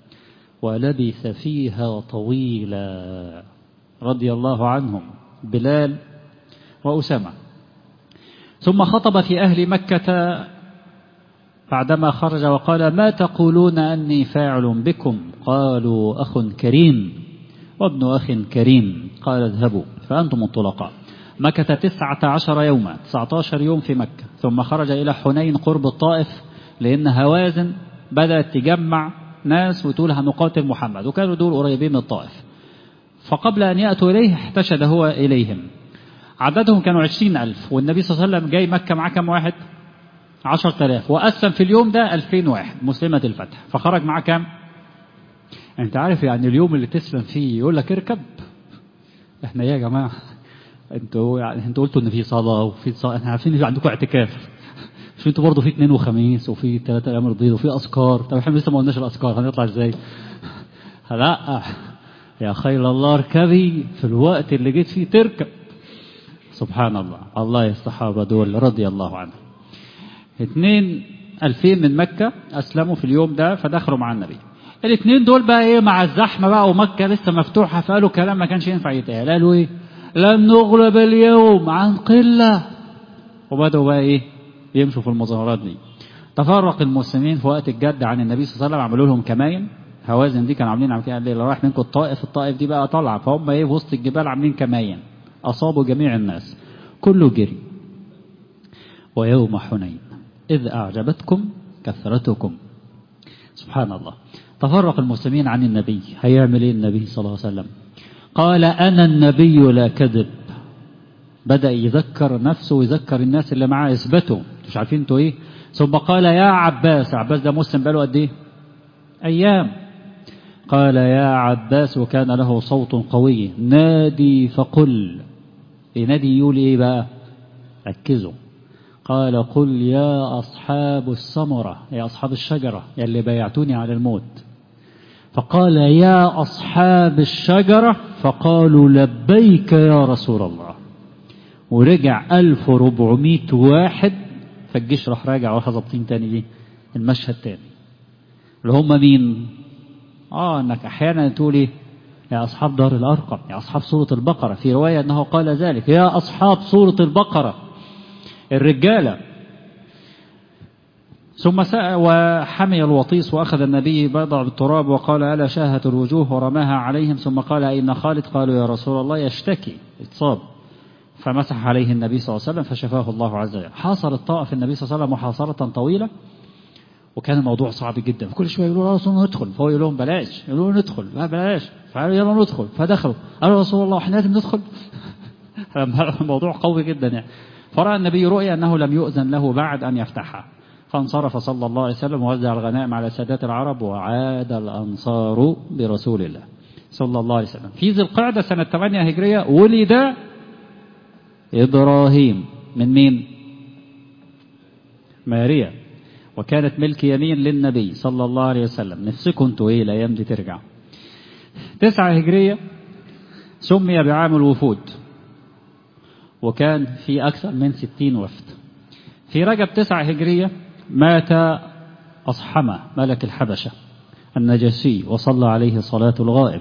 ولبث فيها طويلا رضي الله عنهم بلال وأسامة. ثم خطب في أهل مكة بعدما خرج وقال ما تقولون أني فاعل بكم؟ قالوا أخ كريم وابن أخ كريم. قال اذهبوا فأنتم الطلقاء. مكث 19 يوما 19 يوم في مكة، ثم خرج إلى حنين قرب الطائف، لأن هوازن بدأت تجمع ناس وتقول هنقاتل محمد، وكانوا دول قريبين من الطائف. فقبل أن يأتوا إليه احتشد هو إليهم. عددهم كانوا 20,000، والنبي صلى الله عليه وسلم جاي مكة معاه كم واحد؟ 10,000، وأسلم في اليوم ده 2000 واحد مسلمة الفتح. فخرج معاه كم؟ أنت عارف يعني اليوم اللي تسلم فيه يقول لك اركب. احنا يا جماعة انتوا قلتوا ان في صلاة وفي صلاة، احنا عارفين ان عندكم اعتكاف، مش انتوا برضه في 2 وخميس وفي 3 ايام البيض وفي اذكار؟ طب احنا لسه ما قلناش الاذكار، هنطلع ازاي؟ لا يا خيل الله اركبي في الوقت اللي جيت فيه تركب. سبحان الله. الله الصحابة دول رضي الله عنهم. 2000 من مكة أسلموا في اليوم ده، فدخلوا مع النبي. الاثنين دول بقى ايه مع الزحمة بقى ومكة لسه مفتوحة، فقالوا كلام ما كانش ينفع يتقال. قالوا ايه؟ لن نغلب اليوم عن قلة. وبدأوا بقى ايه يمشوا في المظاهرات دي. تفرق المسلمين في وقت الجد عن النبي صلى الله عليه وسلم، عملوا لهم كماين. هوازن دي كانوا عاملين عم كده اللي رايح منكم الطائف دي بقى طالعه، فهم ايه في وسط الجبال عاملين كماين، اصابوا جميع الناس، كله جري. ويوم حنين إذ أعجبتكم كثرتكم. سبحان الله. تفرق المسلمين عن النبي. هيعمل ايه النبي صلى الله عليه وسلم؟ قال أنا النبي لا كذب. بدأ يذكر نفسه ويذكر الناس اللي معاه، اثبتوا مش عارفين انتوا ايه. ثم قال يا عباس. عباس ده مسلم بقاله قد ايه؟ أيام. قال يا عباس، وكان له صوت قوي، نادي فقل. ينادي يقول ايه بقى؟ ركزوا. قال قل يا أصحاب السمرة، يا أصحاب الشجرة يا اللي بايعتوني على الموت. فقال يا أصحاب الشجرة، فقالوا لبيك يا رسول الله. ورجع 1400 واحد، فالجيش راح راجع وراح ظابطين تاني دي المشهد تاني، اللي هم مين؟ انك احيانا تقول ايه؟ يا اصحاب دار الارقم، يا اصحاب سورة البقرة. في رواية انه قال ذلك، يا اصحاب سورة البقرة الرجالة. ثم وحمي الوطيس، وأخذ النبي بضع بالتراب وقال ألا شاهت الوجوه، ورماها عليهم. ثم قال أين خالد؟ قالوا يا رسول الله يشتكي، اتصاب. فمسح عليه النبي صلى الله عليه وسلم فشفاه الله عز وجل. حاصر الطائف النبي صلى الله عليه وسلم محاصرة طويلة، وكان الموضوع صعب جدا. كل شوية يقولوا يا رسول الله ندخل، فهو يقول لهم بلاش، يقولوا ندخل، لا بلاش، فقالوا يلا ندخل، فدخلوا. قالوا يا رسول الله احنا لازم ندخل. الموضوع قوي جدا يعني. فرأى النبي رؤيا أنه لم يؤذن له بعد أن يفتحها، فانصرف صلى الله عليه وسلم ووزع الغنائم على سادات العرب، وعاد الأنصار برسول الله صلى الله عليه وسلم. في ذي القعدة سنة 8 هجرية ولد إبراهيم. من مين؟ ماريا. وكانت ملك يمين للنبي صلى الله عليه وسلم. نفسكم انتوا ايه الأيام دي ترجع. 9 هجرية سمي بعام الوفود، وكان في أكثر من 60 وفد. في رجب 9 هجرية مات أصحمة ملك الحبشة النجاشي، وصلى عليه صلاة الغائب.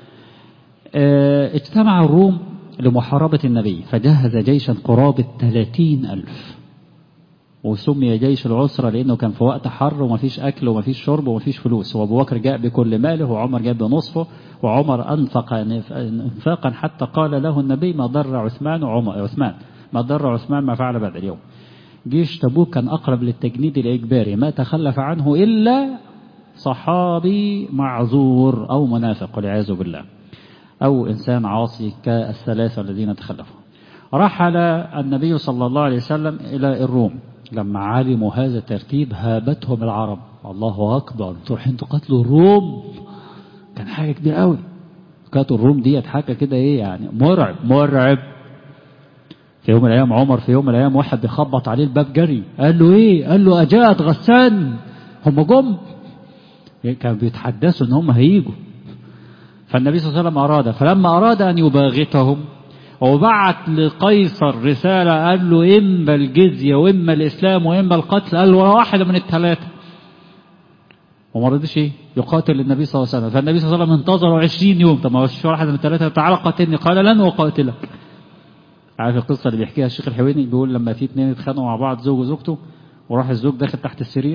اجتمع الروم لمحاربة النبي، فجهز جيشا قرابة 30,000، وسمي جيش العسرة لأنه كان في وقت حر ومفيش أكل ومفيش شرب ومفيش فلوس. وأبو بكر جاء بكل ماله، وعمر جاء بنصفه، وعمر أنفق انفاقا حتى قال له النبي ما ضر عثمان ما ضر عثمان ما فعل بعد اليوم. جيش تبوك كان أقرب للتجنيد الإجباري، ما تخلف عنه إلا صحابي معذور أو منافق والعياذ بالله، أو إنسان عاصي كالثلاثة الذين تخلفوا. رحل النبي صلى الله عليه وسلم إلى الروم. لما علموا هذا الترتيب هابتهم العرب، الله أكبر، تروحين تقتلوا الروم؟ كان حاجة كبيرة قوي. كانت الروم دي حاجة كده ايه يعني، مرعب. في يوم من الأيام عمر في يوم من الأيام واحد بيخبط عليه الباب جري، قال له ايه؟ قال له أجاءت غسان، هم جم. كانوا بيتحدثوا ان هم هيجوا. فالنبي صلى الله عليه وسلم أراد، فلما أراد أن يباغتهم وبعت لقيصر رسالة قال له إما الجزية وإما الإسلام وإما القتل، قال له ولا واحدة من الثلاثة. وما رضيش يقاتل النبي صلى الله عليه وسلم. فالنبي صلى الله عليه وسلم انتظروا 20 يوم. طب ما فيش واحدة من الثلاثة، تعالى قاتلني. قال لن أقاتلك. عارف القصة اللي بيحكيها الشيخ الحويني؟ بيقول لما في 2 اتخانقوا مع بعض، زوج وزوجته، وراح الزوج داخل تحت السرير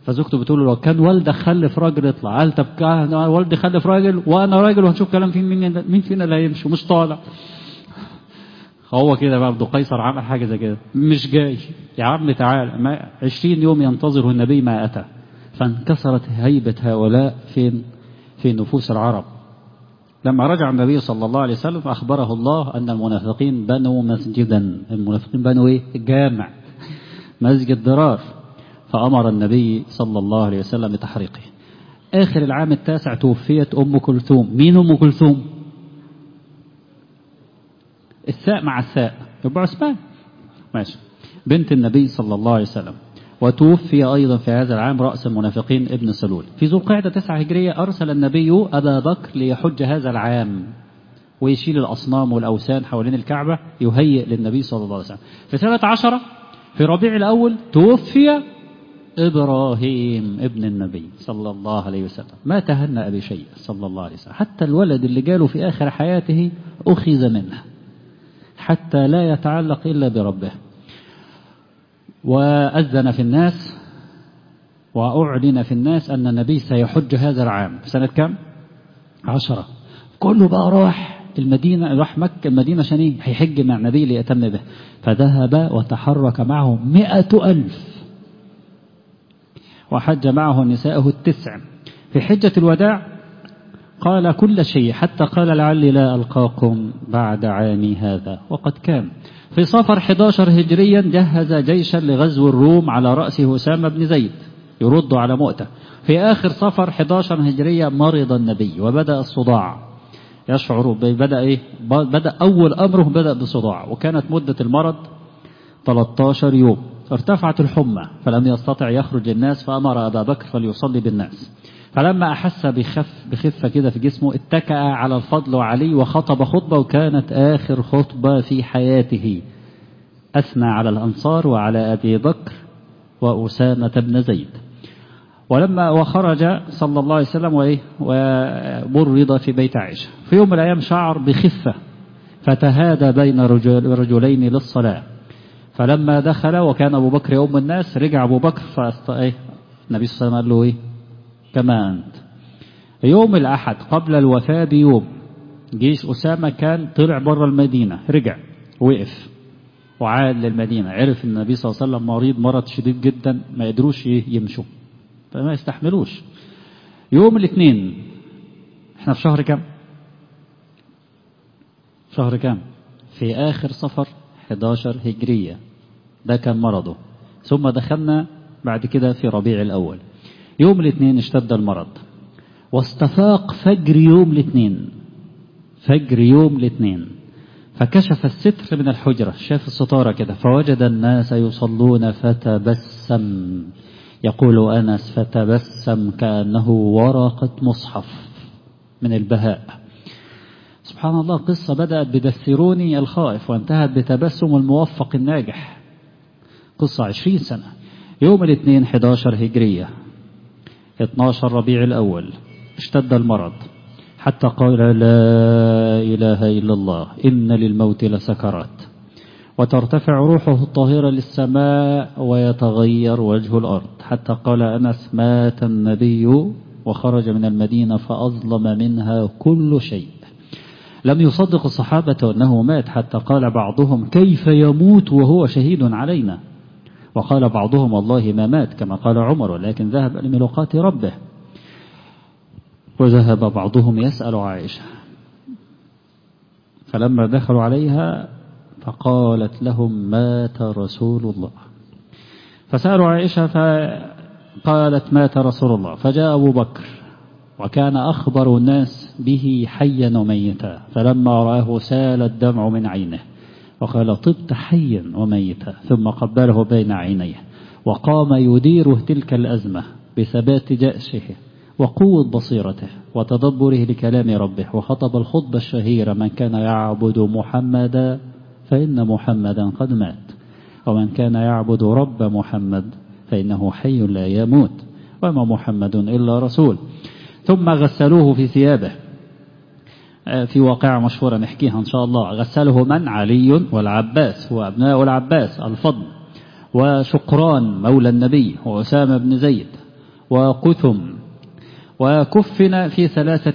فزوجته بتقول له لو كان والدك خلف راجل اطلع. قال طب كان والدي خلف راجل وانا راجل وهنشوف كلام مين فينا اللي هيمشي ومش طالع. هو كده برضه قيصر عمل حاجه زي كده، مش جاي يا عم تعال. 20 يوم ينتظره النبي ما اتى، فانكسرت هيبه هؤلاء في نفوس العرب. لما رجع النبي صلى الله عليه وسلم أخبره الله أن المنافقين بنوا مسجدا. المنافقين بنوا إيه؟ جامع، مسجد ضرار. فأمر النبي صلى الله عليه وسلم بتحريقه. آخر العام 9 توفيت أم كلثوم. مين أم كلثوم؟ الثاء مع الثاء يبقى عثمان، ماشي، بنت النبي صلى الله عليه وسلم. وتوفي أيضا في هذا العام رأس المنافقين ابن سلول. في ذو القعدة 9 هجرية أرسل النبي أبا بكر ليحج هذا العام ويشيل الأصنام والأوثان حوالين الكعبة، يهيئ للنبي صلى الله عليه وسلم. في سنة 10 في ربيع الأول توفي إبراهيم ابن النبي صلى الله عليه وسلم. ما تهنأ بشيء صلى الله عليه وسلم، حتى الولد اللي جاله في آخر حياته أخذ منه حتى لا يتعلق إلا بربه. وأذن في الناس وأعلن في الناس أن النبي سيحج هذا العام في سنة كم؟ 10. كله بقى راح المدينة، راح مكة المدينة عشان ايه؟ هيحج مع النبي ليأتم به. فذهب وتحرك معه 100,000 وحج معه نساءه 9. في حجة الوداع قال كل شيء حتى قال لعلي لا ألقاكم بعد عامي هذا. وقد كان. في صفر 11 هجريا جهز جيشا لغزو الروم على رأسه أسامة بن زيد يرد على مؤتة. في آخر صفر 11 هجرية مرض النبي وبدأ الصداع، يشعر بدأ أول أمره بدأ بصداع، وكانت مدة المرض 13 يوم. ارتفعت الحمى فلم يستطع يخرج الناس، فأمر أبا بكر فليصلي بالناس. فلما أحس بخفة كده في جسمه اتكأ على الفضل وعلي وخطب خطبة، وكانت آخر خطبة في حياته. أثنى على الأنصار وعلى أبي بكر وأسامة بن زيد. ولما وخرج صلى الله عليه وسلم ومرض في بيت عائشة، في يوم من الأيام شعر بخفة فتهادى بين رجلين للصلاة. فلما دخل وكان أبو بكر يؤم الناس، رجع أبو بكر النبي صلى الله عليه وسلم قال له كما أنت. يوم الأحد قبل الوفاة بيوم جيش أسامة كان طلع بره المدينة، رجع وقف وعاد للمدينة. عرف أن النبي صلى الله عليه وسلم مريض مرض شديد جدا ما يقدروش يمشوا فما يستحملوش. يوم الاثنين احنا في شهر كم؟ شهر كم؟ في آخر صفر 11 هجرية. ده كان مرضه. ثم دخلنا بعد كده في ربيع الأول. يوم الاثنين اشتد المرض واستفاق فجر يوم الاثنين فكشف الستر من الحجرة، شاف الستارة كده، فوجد الناس يصلون فتبسم. يقول أنس فتبسم كأنه ورقة مصحف من البهاء. سبحان الله، قصة بدأت بدثروني الخائف وانتهت بتبسم الموفق الناجح. قصة 20 سنة. يوم الاثنين 11 هجرية 12 ربيع الأول اشتد المرض حتى قال لا إله إلا الله إن للموت لسكرات، وترتفع روحه الطاهرة للسماء ويتغير وجه الأرض، حتى قال أنس مات النبي وخرج من المدينة فأظلم منها كل شيء. لم يصدق الصحابة أنه مات، حتى قال بعضهم كيف يموت وهو شهيد علينا، وقال بعضهم والله ما مات كما قال عمر ولكن ذهب لملاقاة ربه. وذهب بعضهم يسأل عائشة، فلما دخلوا عليها فقالت لهم مات رسول الله. فسألوا عائشة فقالت مات رسول الله. فجاء أبو بكر وكان أخبر الناس به حيا وميتا، فلما رآه سال الدمع من عينه وقال طبت حيا وميتا، ثم قبله بين عينيه وقام يديره تلك الأزمة بثبات جأشه وقوة بصيرته وتدبره لكلام ربه، وخطب الخطبة الشهيرة من كان يعبد محمدا فإن محمدا قد مات، ومن كان يعبد رب محمد فإنه حي لا يموت، وما محمد إلا رسول. ثم غسلوه في ثيابه في واقعة مشهورة نحكيها إن شاء الله. غسله من؟ علي والعباس وأبناء العباس الفضل وشقران مولى النبي وأسامة بن زيد وقثم. وكفن في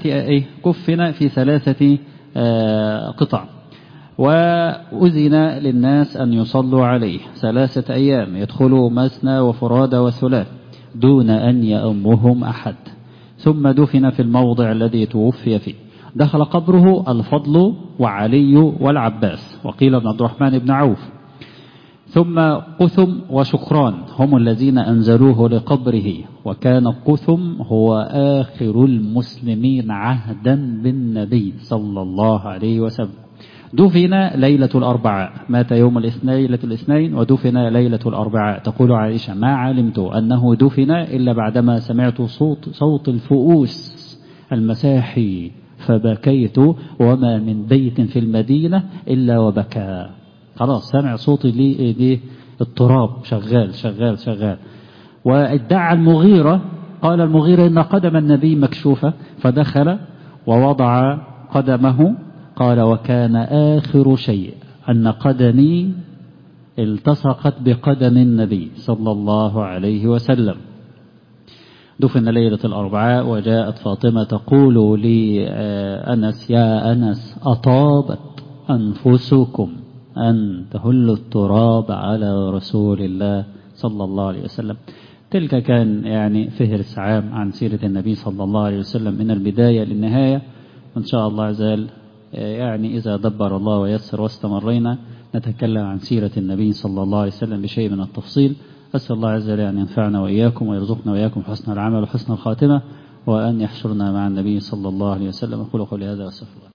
ثلاثة قطع. وأذن للناس أن يصلوا عليه 3 أيام، يدخلوا مثنى وفرادى وثلاث دون أن يأمهم أحد. ثم دفن في الموضع الذي توفي فيه. دخل قبره الفضل وعلي والعباس، وقيل ابن عبد الرحمن بن عوف. ثم قثم وشكران هم الذين أنزلوه لقبره، وكان قثم هو آخر المسلمين عهدا بالنبي صلى الله عليه وسلم. دفن ليلة الأربعاء، مات يوم ليلة الاثنين ودفن ليلة الأربعاء. تقول عائشة: ما علمت أنه دفن إلا بعدما سمعت صوت الفؤوس المساحي فبكيت، وما من بيت في المدينة إلا وبكى. خلاص سمع صوت لي التراب شغال شغال شغال. وادعى المغيرة، قال المغيرة: إن قدم النبي مكشوفة، فدخل ووضع قدمه. قال: وكان آخر شيء أن قدمي التصقت بقدم النبي صلى الله عليه وسلم. دفن ليلة الأربعاء، وجاءت فاطمة تقول لأنس: يا أنس، أطابت أنفسكم أن تهلوا التراب على رسول الله صلى الله عليه وسلم. تلك كان يعني فهرس عام عن سيرة النبي صلى الله عليه وسلم من البداية للنهاية. وإن شاء الله عز وجل يعني إذا دبر الله ويسر واستمرينا نتكلم عن سيرة النبي صلى الله عليه وسلم بشيء من التفصيل. أسأل الله عز وجل أن ينفعنا وإياكم ويرزقنا وإياكم حسن العمل وحسن الخاتمة، وأن يحشرنا مع النبي صلى الله عليه وسلم. أقول قولي هذا وأستغفر الله.